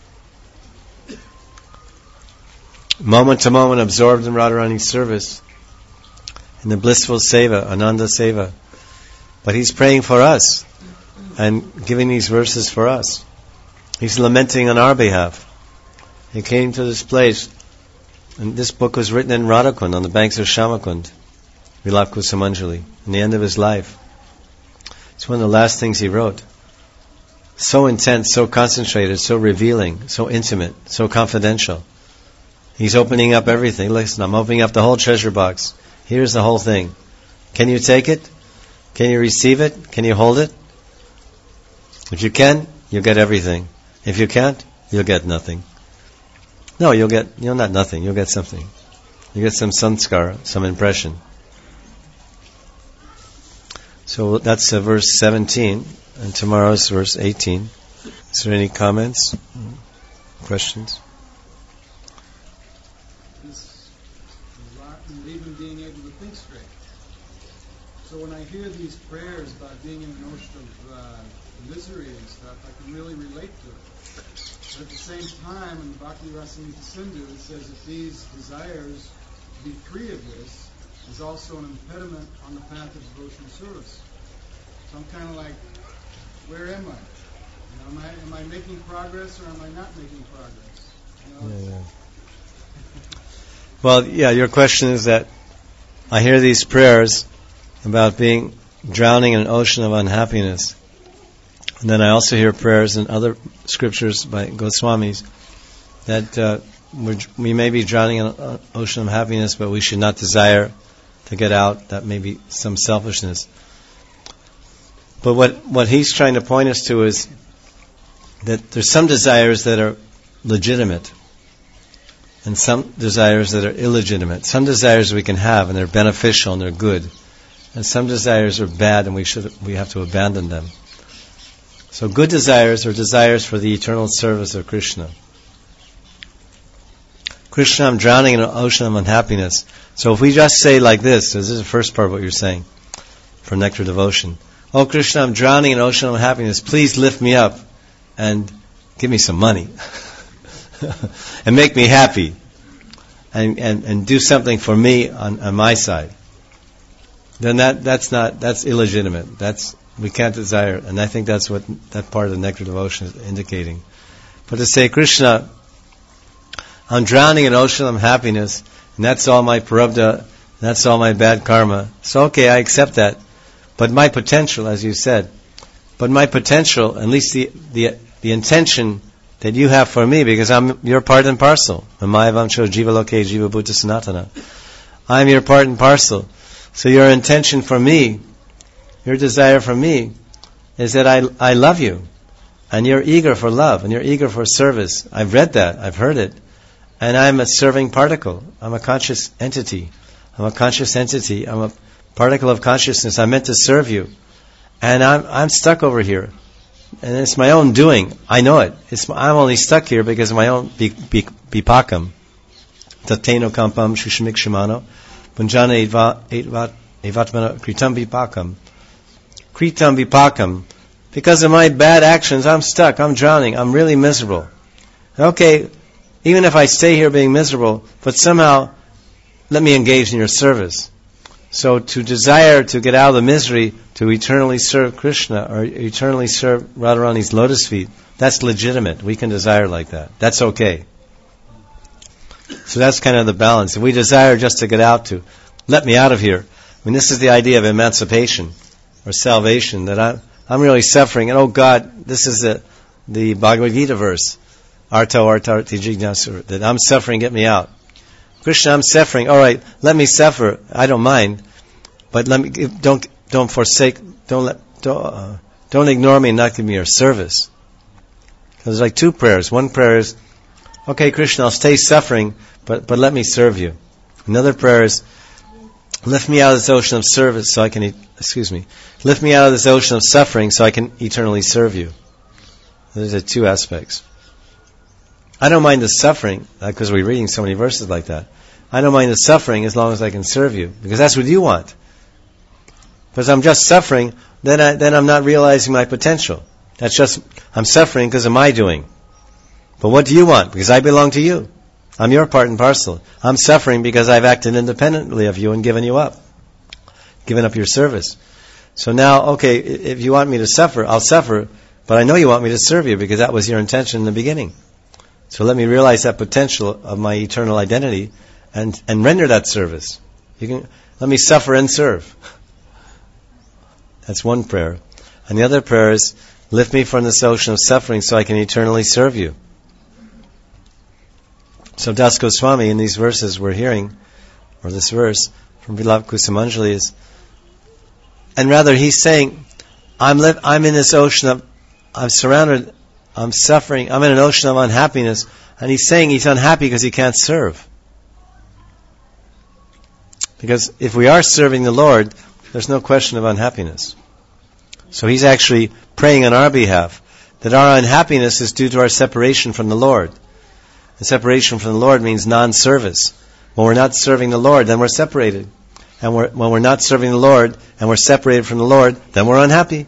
S1: Moment to moment absorbed in Radharani's service, in the blissful seva, Ananda seva. But he's praying for us and giving these verses for us. He's lamenting on our behalf. He came to this place, and this book was written in Radhakund, on the banks of Shamakund, Vilapa-Kusumanjali, in the end of his life. It's one of the last things he wrote. So intense, so concentrated, so revealing, so intimate, so confidential. He's opening up everything. Listen, I'm opening up the whole treasure box. Here's the whole thing. Can you take it? Can you receive it? Can you hold it? If you can, you'll get everything. If you can't, you'll get nothing. No, you'll not nothing. You'll get something. You get some sanskara, some impression. So that's verse 17, and tomorrow's verse 18. Is there any comments? Questions?
S2: straight. So when I hear these prayers about being in an ocean of misery and stuff, I can really relate to it. But at the same time, in Bhakti Rasamrita Sindhu, it says that these desires to be free of this is also an impediment on the path of devotional service. So I'm kind of like, where am I? You know, am I making progress or am I not making progress? You know?
S1: Yeah. Well, yeah, your question is that I hear these prayers about being drowning in an ocean of unhappiness. And then I also hear prayers in other scriptures by Goswamis that we may be drowning in an ocean of happiness, but we should not desire to get out. That may be some selfishness. But what he's trying to point us to is that there's some desires that are legitimate and some desires that are illegitimate. Some desires we can have and they're beneficial and they're good. And some desires are bad and we have to abandon them. So good desires are desires for the eternal service of Krishna. Krishna, I'm drowning in an ocean of unhappiness. So if we just say like this is the first part of what you're saying for Nectar Devotion. Oh Krishna, I'm drowning in an ocean of unhappiness. Please lift me up and give me some money. And make me happy. And do something for me on my side. Then that's illegitimate. We can't desire, and I think that's what that part of the Nectar Devotion is indicating. But to say, Krishna, I'm drowning in an ocean of happiness, and that's all my prarabdha, and that's all my bad karma. So okay, I accept that. But my potential, as you said, at least the intention that you have for me, because I'm your part and parcel. Mamayavamcho jivaloke jiva bhuta sanatana. I'm your part and parcel. So your intention for me, your desire for me, is that I love you. And you're eager for love, and you're eager for service. I've read that, I've heard it. And I'm a serving particle. I'm a conscious entity. I'm a particle of consciousness. I'm meant to serve you. And I'm stuck over here. And it's my own doing. I know it. I'm only stuck here because of my own vipakam. Tateno kampam shushmik shimano. Punjana evatmana kritam vipakam. Kritam vipakam. Because of my bad actions, I'm stuck. I'm drowning. I'm really miserable. Okay, even if I stay here being miserable, but somehow let me engage in your service. So to desire to get out of the misery, to eternally serve Krishna or eternally serve Radharani's lotus feet, that's legitimate. We can desire like that. That's okay. So that's kind of the balance. If we desire just to get out to, let me out of here. I mean, this is the idea of emancipation or salvation, that I'm really suffering. And oh God, this is the Bhagavad Gita verse. Arto artarti jignasur. That I'm suffering, get me out. Krishna, I'm suffering. All right, let me suffer. I don't mind, but don't forsake. Don't ignore me and not give me your service. There's like two prayers. One prayer is, okay, Krishna, I'll stay suffering, but let me serve you. Another prayer is, lift me out of this ocean of service so I can. Lift me out of this ocean of suffering so I can eternally serve you. Those are two aspects. I don't mind the suffering, because we're reading so many verses like that. I don't mind the suffering as long as I can serve you, because that's what you want. Because I'm just suffering, then I'm not realizing my potential. I'm suffering because of my doing. But what do you want? Because I belong to you. I'm your part and parcel. I'm suffering because I've acted independently of you and given up your service. So now, okay, if you want me to suffer, I'll suffer, but I know you want me to serve you because that was your intention in the beginning. So let me realize that potential of my eternal identity and render that service. Let me suffer and serve. That's one prayer. And the other prayer is, lift me from this ocean of suffering so I can eternally serve you. So Das Goswami in these verses we're hearing, or this verse from Vilapa Kusumanjali is, and rather he's saying, I'm in this ocean of, I'm surrounded, I'm suffering, I'm in an ocean of unhappiness, and he's saying he's unhappy because he can't serve. Because if we are serving the Lord, there's no question of unhappiness. So he's actually praying on our behalf, that our unhappiness is due to our separation from the Lord. And separation from the Lord means non-service. When we're not serving the Lord, then we're separated. and when we're not serving the Lord, and we're separated from the Lord, then we're unhappy.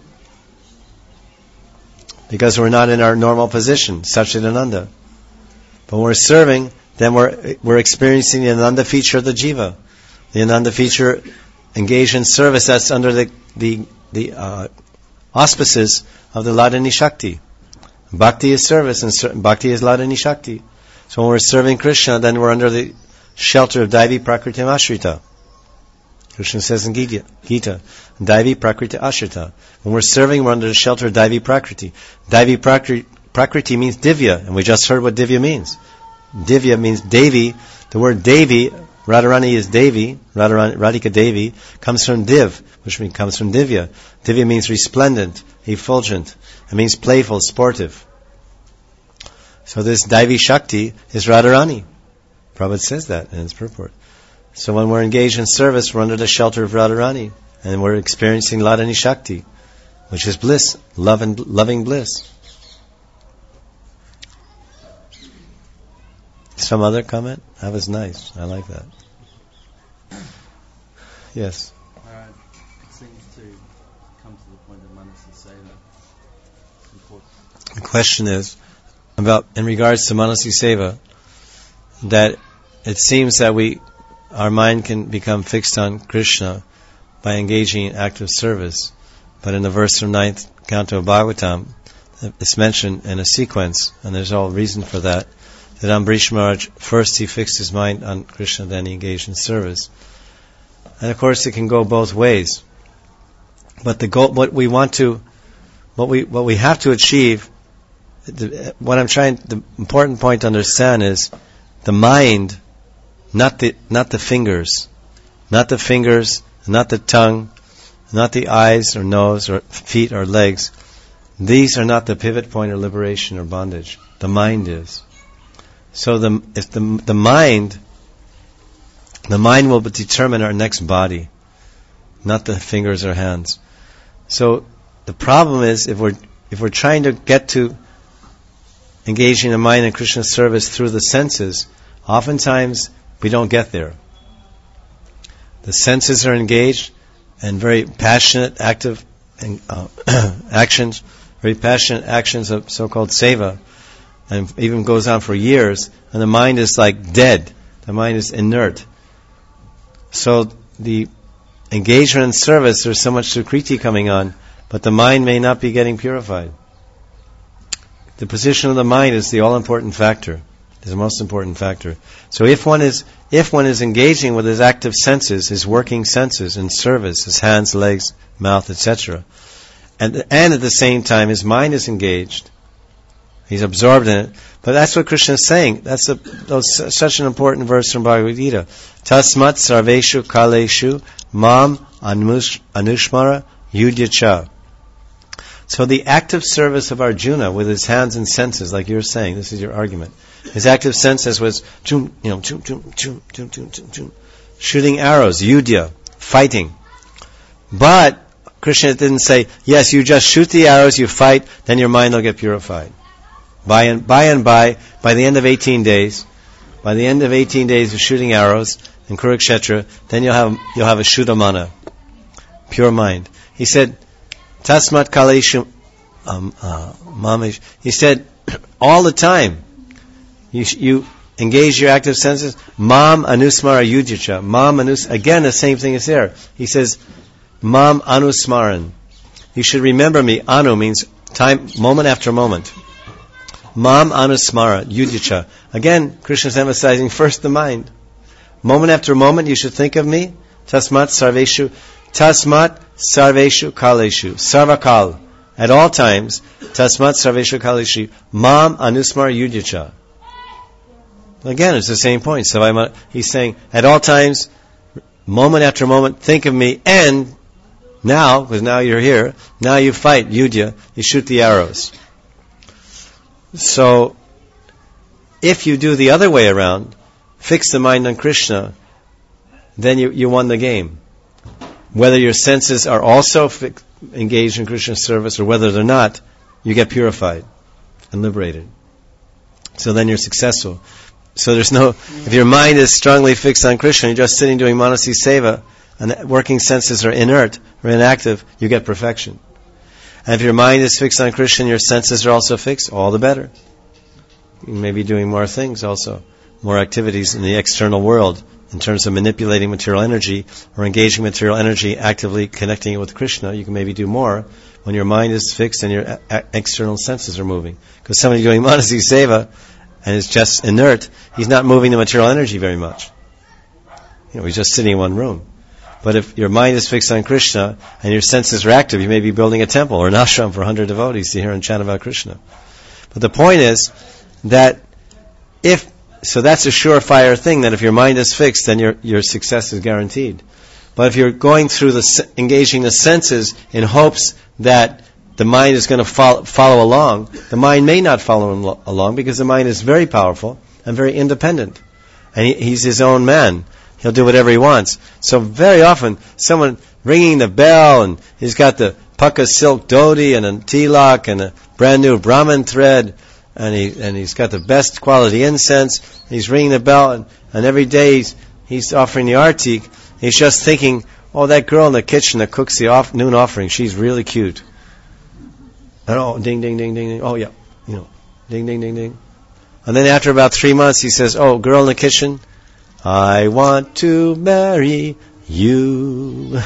S1: Because we're not in our normal position, Satchidananda. But when we're serving, then we're experiencing the Ananda feature of the Jiva. The Ananda feature engaged in service that's under the auspices of the Ladini Shakti. Bhakti is service, and Bhakti is Ladini Shakti. So when we're serving Krishna, then we're under the shelter of Daivi Prakritim Ashrita. Krishna says in Gita, Daivi Prakriti Ashrita. When we're serving, we're under the shelter of Daivi Prakriti. Daivi Prakriti means Divya, and we just heard what Divya means. Divya means Devi. The word Devi, Radharani is Devi, Radhika Devi, comes from Div, which comes from Divya. Divya means resplendent, effulgent. It means playful, sportive. So this Daivi Shakti is Radharani. Prabhupada says that in his purport. So when we're engaged in service, we're under the shelter of Radharani, and we're experiencing Ladini Shakti, which is bliss, love and loving bliss. Some other comment? That was nice. I like that. Yes.
S3: It seems to come to the point of Manasa Seva.
S1: The question is about, in regards to Manasi Seva, that it seems that our mind can become fixed on Krishna by engaging in active service. But in the verse from 9th canto of Bhagavatam, it's mentioned in a sequence, and there's all reason for that Ambrish Maharaj, first he fixed his mind on Krishna, then he engaged in service. And of course it can go both ways. But the goal, what we have to achieve, the important point to understand is the mind, not the fingers, not the tongue, not the eyes or nose or feet or legs. These are not the pivot point of liberation or bondage. The mind is. So the mind will determine our next body, not the fingers or hands. So the problem is if we're trying to get to engaging the mind in Krishna's service through the senses, oftentimes we don't get there. The senses are engaged and very passionate, active actions, very passionate actions of so-called seva, and even goes on for years, and the mind is like dead. The mind is inert. So the engagement in service, there's so much sukriti coming on, but the mind may not be getting purified. The position of the mind is the all-important factor. Is the most important factor. So if one is engaging with his active senses, his working senses in service, his hands, legs, mouth, etc., and at the same time his mind is engaged, he's absorbed in it. But that's what Krishna is saying. That's such an important verse from Bhagavad Gita. Tasmat sarveshu kaleshu mam anushmara yudhyacha. So the active service of Arjuna with his hands and senses, like you're saying, this is your argument. His active senses was shooting arrows, yudhya, fighting. But Krishna didn't say, yes, you just shoot the arrows, you fight, then your mind will get purified. By the end of 18 days of shooting arrows in Kurukshetra, then you'll have a Shuddhamana, pure mind. He said, Tasmat Kaleshu Mamish. He said, all the time, you engage your active senses. Mam Anusmara Yudhyacha. Again, the same thing is there. He says, Mam Anusmaran. You should remember me. Anu means time, moment after moment. Mam Anusmara Yudhyacha. Again, Krishna is emphasizing first the mind. Moment after moment, you should think of me. Tasmat Sarveshu Kaleshu. Sarvakal. At all times, Tasmat Sarveshu Kaleshu. Mam Anusmara Yudhyacha. Again, it's the same point. So he's saying, at all times, moment after moment, think of me, and now, because now you're here, now you fight, yudhya, you shoot the arrows. So, if you do the other way around, fix the mind on Krishna, then you won the game. Whether your senses are also engaged in Krishna's service, or whether they're not, you get purified and liberated. So then you're successful. So if your mind is strongly fixed on Krishna, you're just sitting doing Manasi Seva, and working senses are inert or inactive, you get perfection. And if your mind is fixed on Krishna and your senses are also fixed, all the better. You may be doing more things also, more activities in the external world in terms of manipulating material energy or engaging material energy, actively connecting it with Krishna. You can maybe do more when your mind is fixed and your external senses are moving. Because somebody doing Manasi Seva and is just inert, he's not moving the material energy very much. He's just sitting in one room. But if your mind is fixed on Krishna and your senses are active, you may be building a temple or an ashram for 100 devotees to hear and chant about Krishna. But the point is that so that's a surefire thing, that if your mind is fixed, then your success is guaranteed. But if you're going through engaging the senses in hopes that the mind is going to follow along, the mind may not follow along because the mind is very powerful and very independent. And he's his own man. He'll do whatever he wants. So very often, someone ringing the bell and he's got the pucka silk dhoti and a tilak and a brand new Brahman thread, and he's got the best quality incense. He's ringing the bell, and every day he's offering the artik. He's just thinking, oh, that girl in the kitchen that cooks the noon offering, she's really cute. And oh, ding, ding, ding, ding, ding. Oh, yeah, ding, ding, ding, ding. And then after about 3 months, he says, oh, girl in the kitchen, I want to marry you.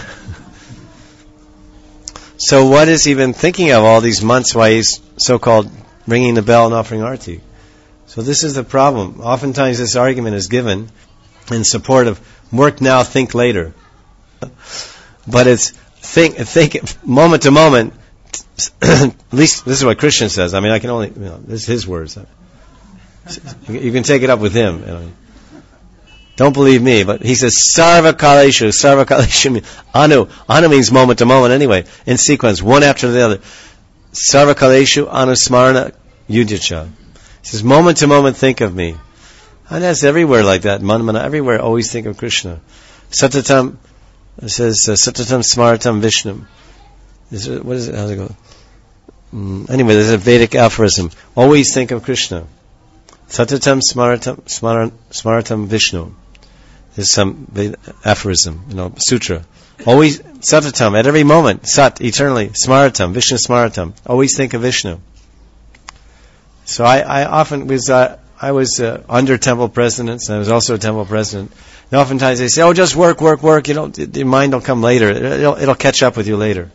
S1: So what is he been thinking of all these months while he's so-called ringing the bell and offering arti? So this is the problem. Oftentimes this argument is given in support of work now, think later. But it's think moment to moment. At least this is what Krishna says. I mean, I can only, this is his words. You can take it up with him. Don't believe me, but he says sarva kaleshu anu means moment to moment anyway, in sequence, one after the other. Sarva kaleshu anusmarana yudhyacha. He says moment to moment think of me. And that's everywhere like that. Manmana, everywhere always think of Krishna. Satatam, it says satatam smaratam Vishnum. What is it? How's it go? Anyway, there's a Vedic aphorism. Always think of Krishna. Satatam smaratam Vishnu. There's some aphorism, sutra. Always, satatam, at every moment, sat, eternally, smaratam, Vishnu smaratam. Always think of Vishnu. So I often was, I was under temple presidents, and I was also a temple president. And oftentimes they say, oh, just work, your mind will come later. It'll catch up with you later.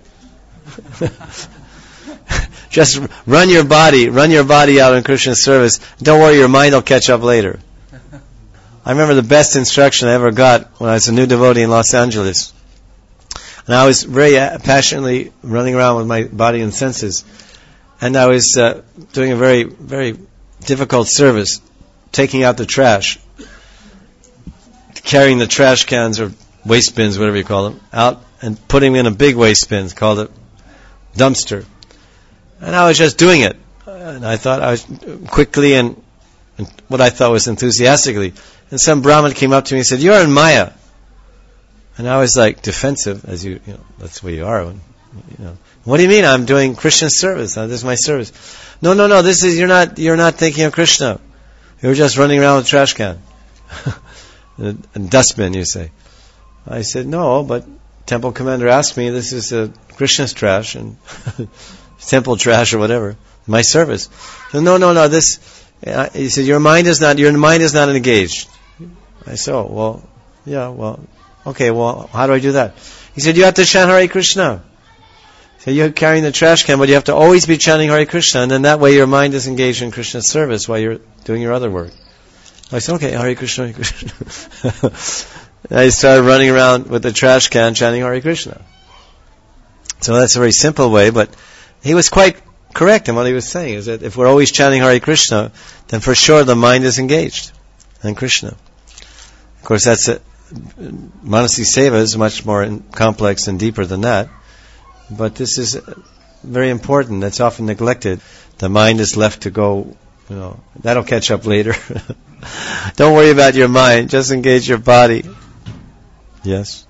S1: Just run your body out in Krishna's service. Don't worry, your mind will catch up later. I remember the best instruction I ever got when I was a new devotee in Los Angeles. And I was very passionately running around with my body and senses. And I was doing a very, very difficult service, taking out the trash, carrying the trash cans or waste bins, whatever you call them, out and putting them in a big waste bin called a dumpster. And I was just doing it. And I thought I was quickly and what I thought was enthusiastically. And some Brahmin came up to me and said, you're in Maya. And I was like defensive, as you know, that's where you are. What do you mean? I'm doing Krishna service. This is my service. No. This is, you're not thinking of Krishna. You're just running around with a trash can. A dustbin, you say. I said, no, but temple commander asked me, this is Krishna's trash and temple trash or whatever. My service. No, this, he said, your mind is not engaged. I said, okay, how do I do that? He said, you have to chant Hare Krishna. So you're carrying the trash can, but you have to always be chanting Hare Krishna, and then that way your mind is engaged in Krishna's service while you're doing your other work. I said, okay, Hare Krishna, Hare Krishna. And I started running around with the trash can chanting Hare Krishna. So that's a very simple way, but he was quite correct in what he was saying, is that if we're always chanting Hare Krishna, then for sure the mind is engaged in Krishna. Of course, Manasi Seva is much more complex and deeper than that, but this is very important. That's often neglected. The mind is left to go, that'll catch up later. Don't worry about your mind, just engage your body. Yes?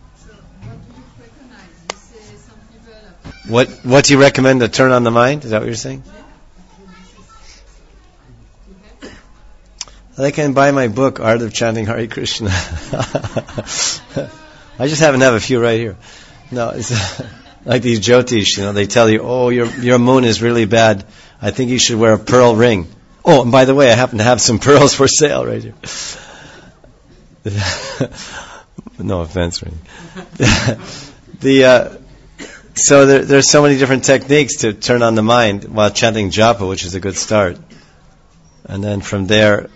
S1: What do you recommend to turn on the mind? Is that what you're saying? They can buy my book, Art of Chanting Hare Krishna. I just happen to have a few right here. No, it's like these Jyotish, they tell you, oh, your moon is really bad. I think you should wear a pearl ring. Oh, and by the way, I happen to have some pearls for sale right here. No offense, really. So there's so many different techniques to turn on the mind while chanting japa, which is a good start. And then from there,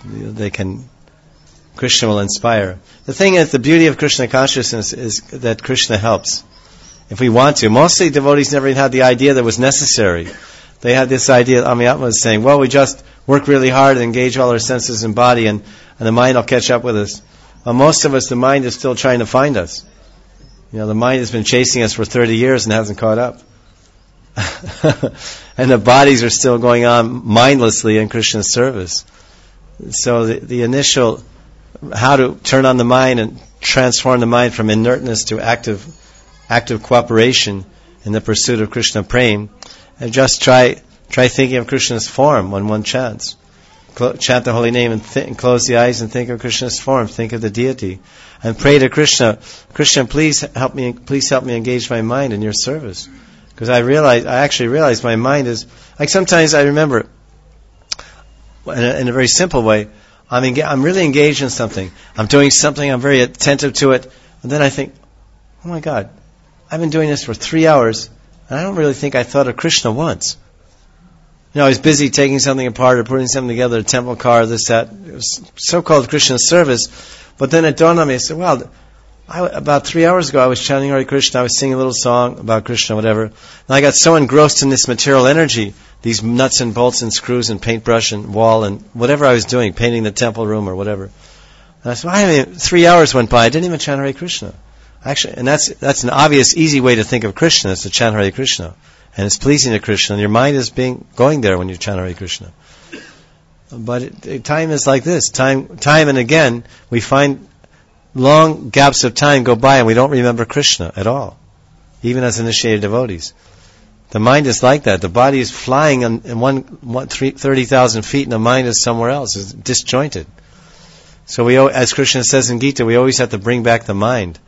S1: Krishna will inspire. The thing is, the beauty of Krishna consciousness is that Krishna helps. If we want to. Mostly devotees never even had the idea that was necessary. They had this idea, Amiatma was saying, well, we just work really hard and engage all our senses and body and the mind will catch up with us. Well, most of us, the mind is still trying to find us. The mind has been chasing us for 30 years and hasn't caught up. And the bodies are still going on mindlessly in Krishna's service. So the initial, how to turn on the mind and transform the mind from inertness to active cooperation in the pursuit of Krishna Prem, and just try thinking of Krishna's form when one chants. Chant the holy name and close the eyes and think of Krishna's form. Think of the deity, and pray to Krishna. Krishna, please help me engage my mind in your service. Because I actually realize my mind is like, sometimes I remember in a very simple way, I'm really engaged in something. I'm doing something. I'm very attentive to it, and then I think, oh my God, I've been doing this for 3 hours, and I don't really think I thought of Krishna once. I was busy taking something apart or putting something together, a temple car, this, that. It was so-called Krishna service. But then it dawned on me, I said, well, about 3 hours ago I was chanting Hare Krishna, I was singing a little song about Krishna, whatever. And I got so engrossed in this material energy, these nuts and bolts and screws and paintbrush and wall and whatever I was doing, painting the temple room or whatever. And I said, well, 3 hours went by, I didn't even chant Hare Krishna. Actually, and that's an obvious, easy way to think of Krishna, is to chant Hare Krishna. And it's pleasing to Krishna, and your mind is going there when you chant Hare Krishna. But time is like this. Time and again, we find long gaps of time go by and we don't remember Krishna at all, even as initiated devotees. The mind is like that. The body is flying in 30,000 feet, and the mind is somewhere else. It's disjointed. So as Krishna says in Gita, we always have to bring back the mind.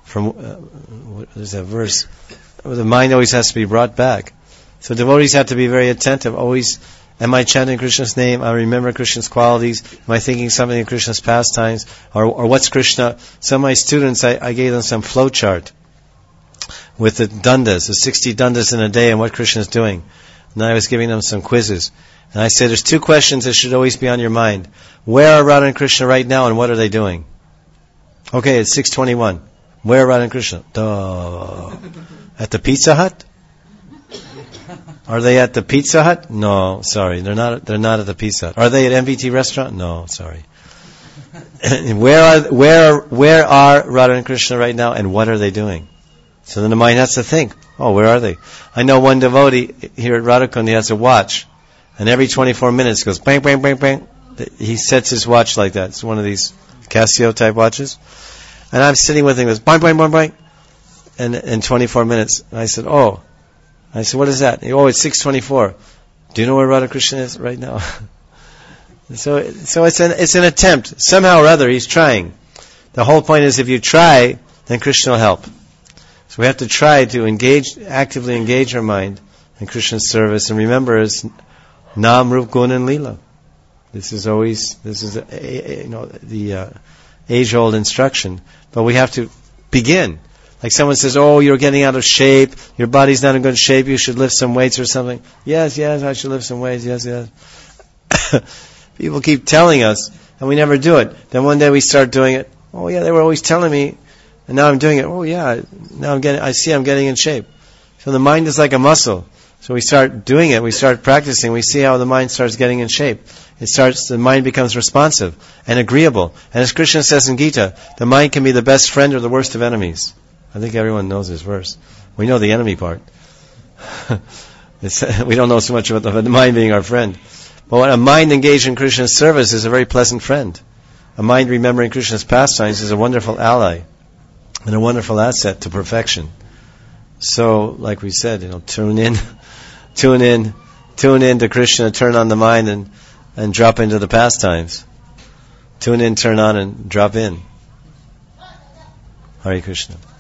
S1: There's that verse. The mind always has to be brought back. So devotees have to be very attentive. Always, am I chanting Krishna's name? I remember Krishna's qualities. Am I thinking something of Krishna's pastimes? Or what's Krishna? Some of my students, I gave them some flow chart with the dandas, the 60 dandas in a day, and what Krishna is doing. And I was giving them some quizzes. And I said, there's 2 questions that should always be on your mind. Where are Radha and Krishna right now, and what are they doing? Okay, it's 6:21. Where are Radha and Krishna? Duh. At the Pizza Hut? Are they at the Pizza Hut? No, sorry, they're not at the Pizza Hut. Are they at MVT restaurant? No, sorry. Where are Radha and Krishna right now, and what are they doing? So then the mind has to think, oh, where are they? I know one devotee here at Radhakund, he has a watch, and every 24 minutes it goes bang, bang, bang, bang. He sets his watch like that. It's one of these Casio type watches. And I'm sitting with him, he goes bang, bang, bang, bang. And in 24 minutes, I said, what is that? It's 6:24. Do you know where Radha Krishna is right now? So it's an attempt. Somehow or other, he's trying. The whole point is, if you try, then Krishna will help. So we have to try to actively engage our mind in Krishna's service, and remember, it's Nam, Rup, Gun, and Leela. This is the age-old instruction. But we have to begin. Like someone says, oh, you're getting out of shape, your body's not in good shape, you should lift some weights or something. Yes, I should lift some weights, yes. People keep telling us, and we never do it. Then one day we start doing it. Oh yeah, they were always telling me, and now I'm doing it. Oh yeah, now I'm getting in shape. So the mind is like a muscle. So we start doing it, we start practicing, we see how the mind starts getting in shape. The mind becomes responsive and agreeable. And as Krishna says in Gita, the mind can be the best friend or the worst of enemies. I think everyone knows this verse. We know the enemy part. We don't know so much about the mind being our friend. But a mind engaged in Krishna's service is a very pleasant friend. A mind remembering Krishna's pastimes is a wonderful ally and a wonderful asset to perfection. So, like we said, tune in to Krishna, turn on the mind and drop into the pastimes. Tune in, turn on, and drop in. Hare Krishna.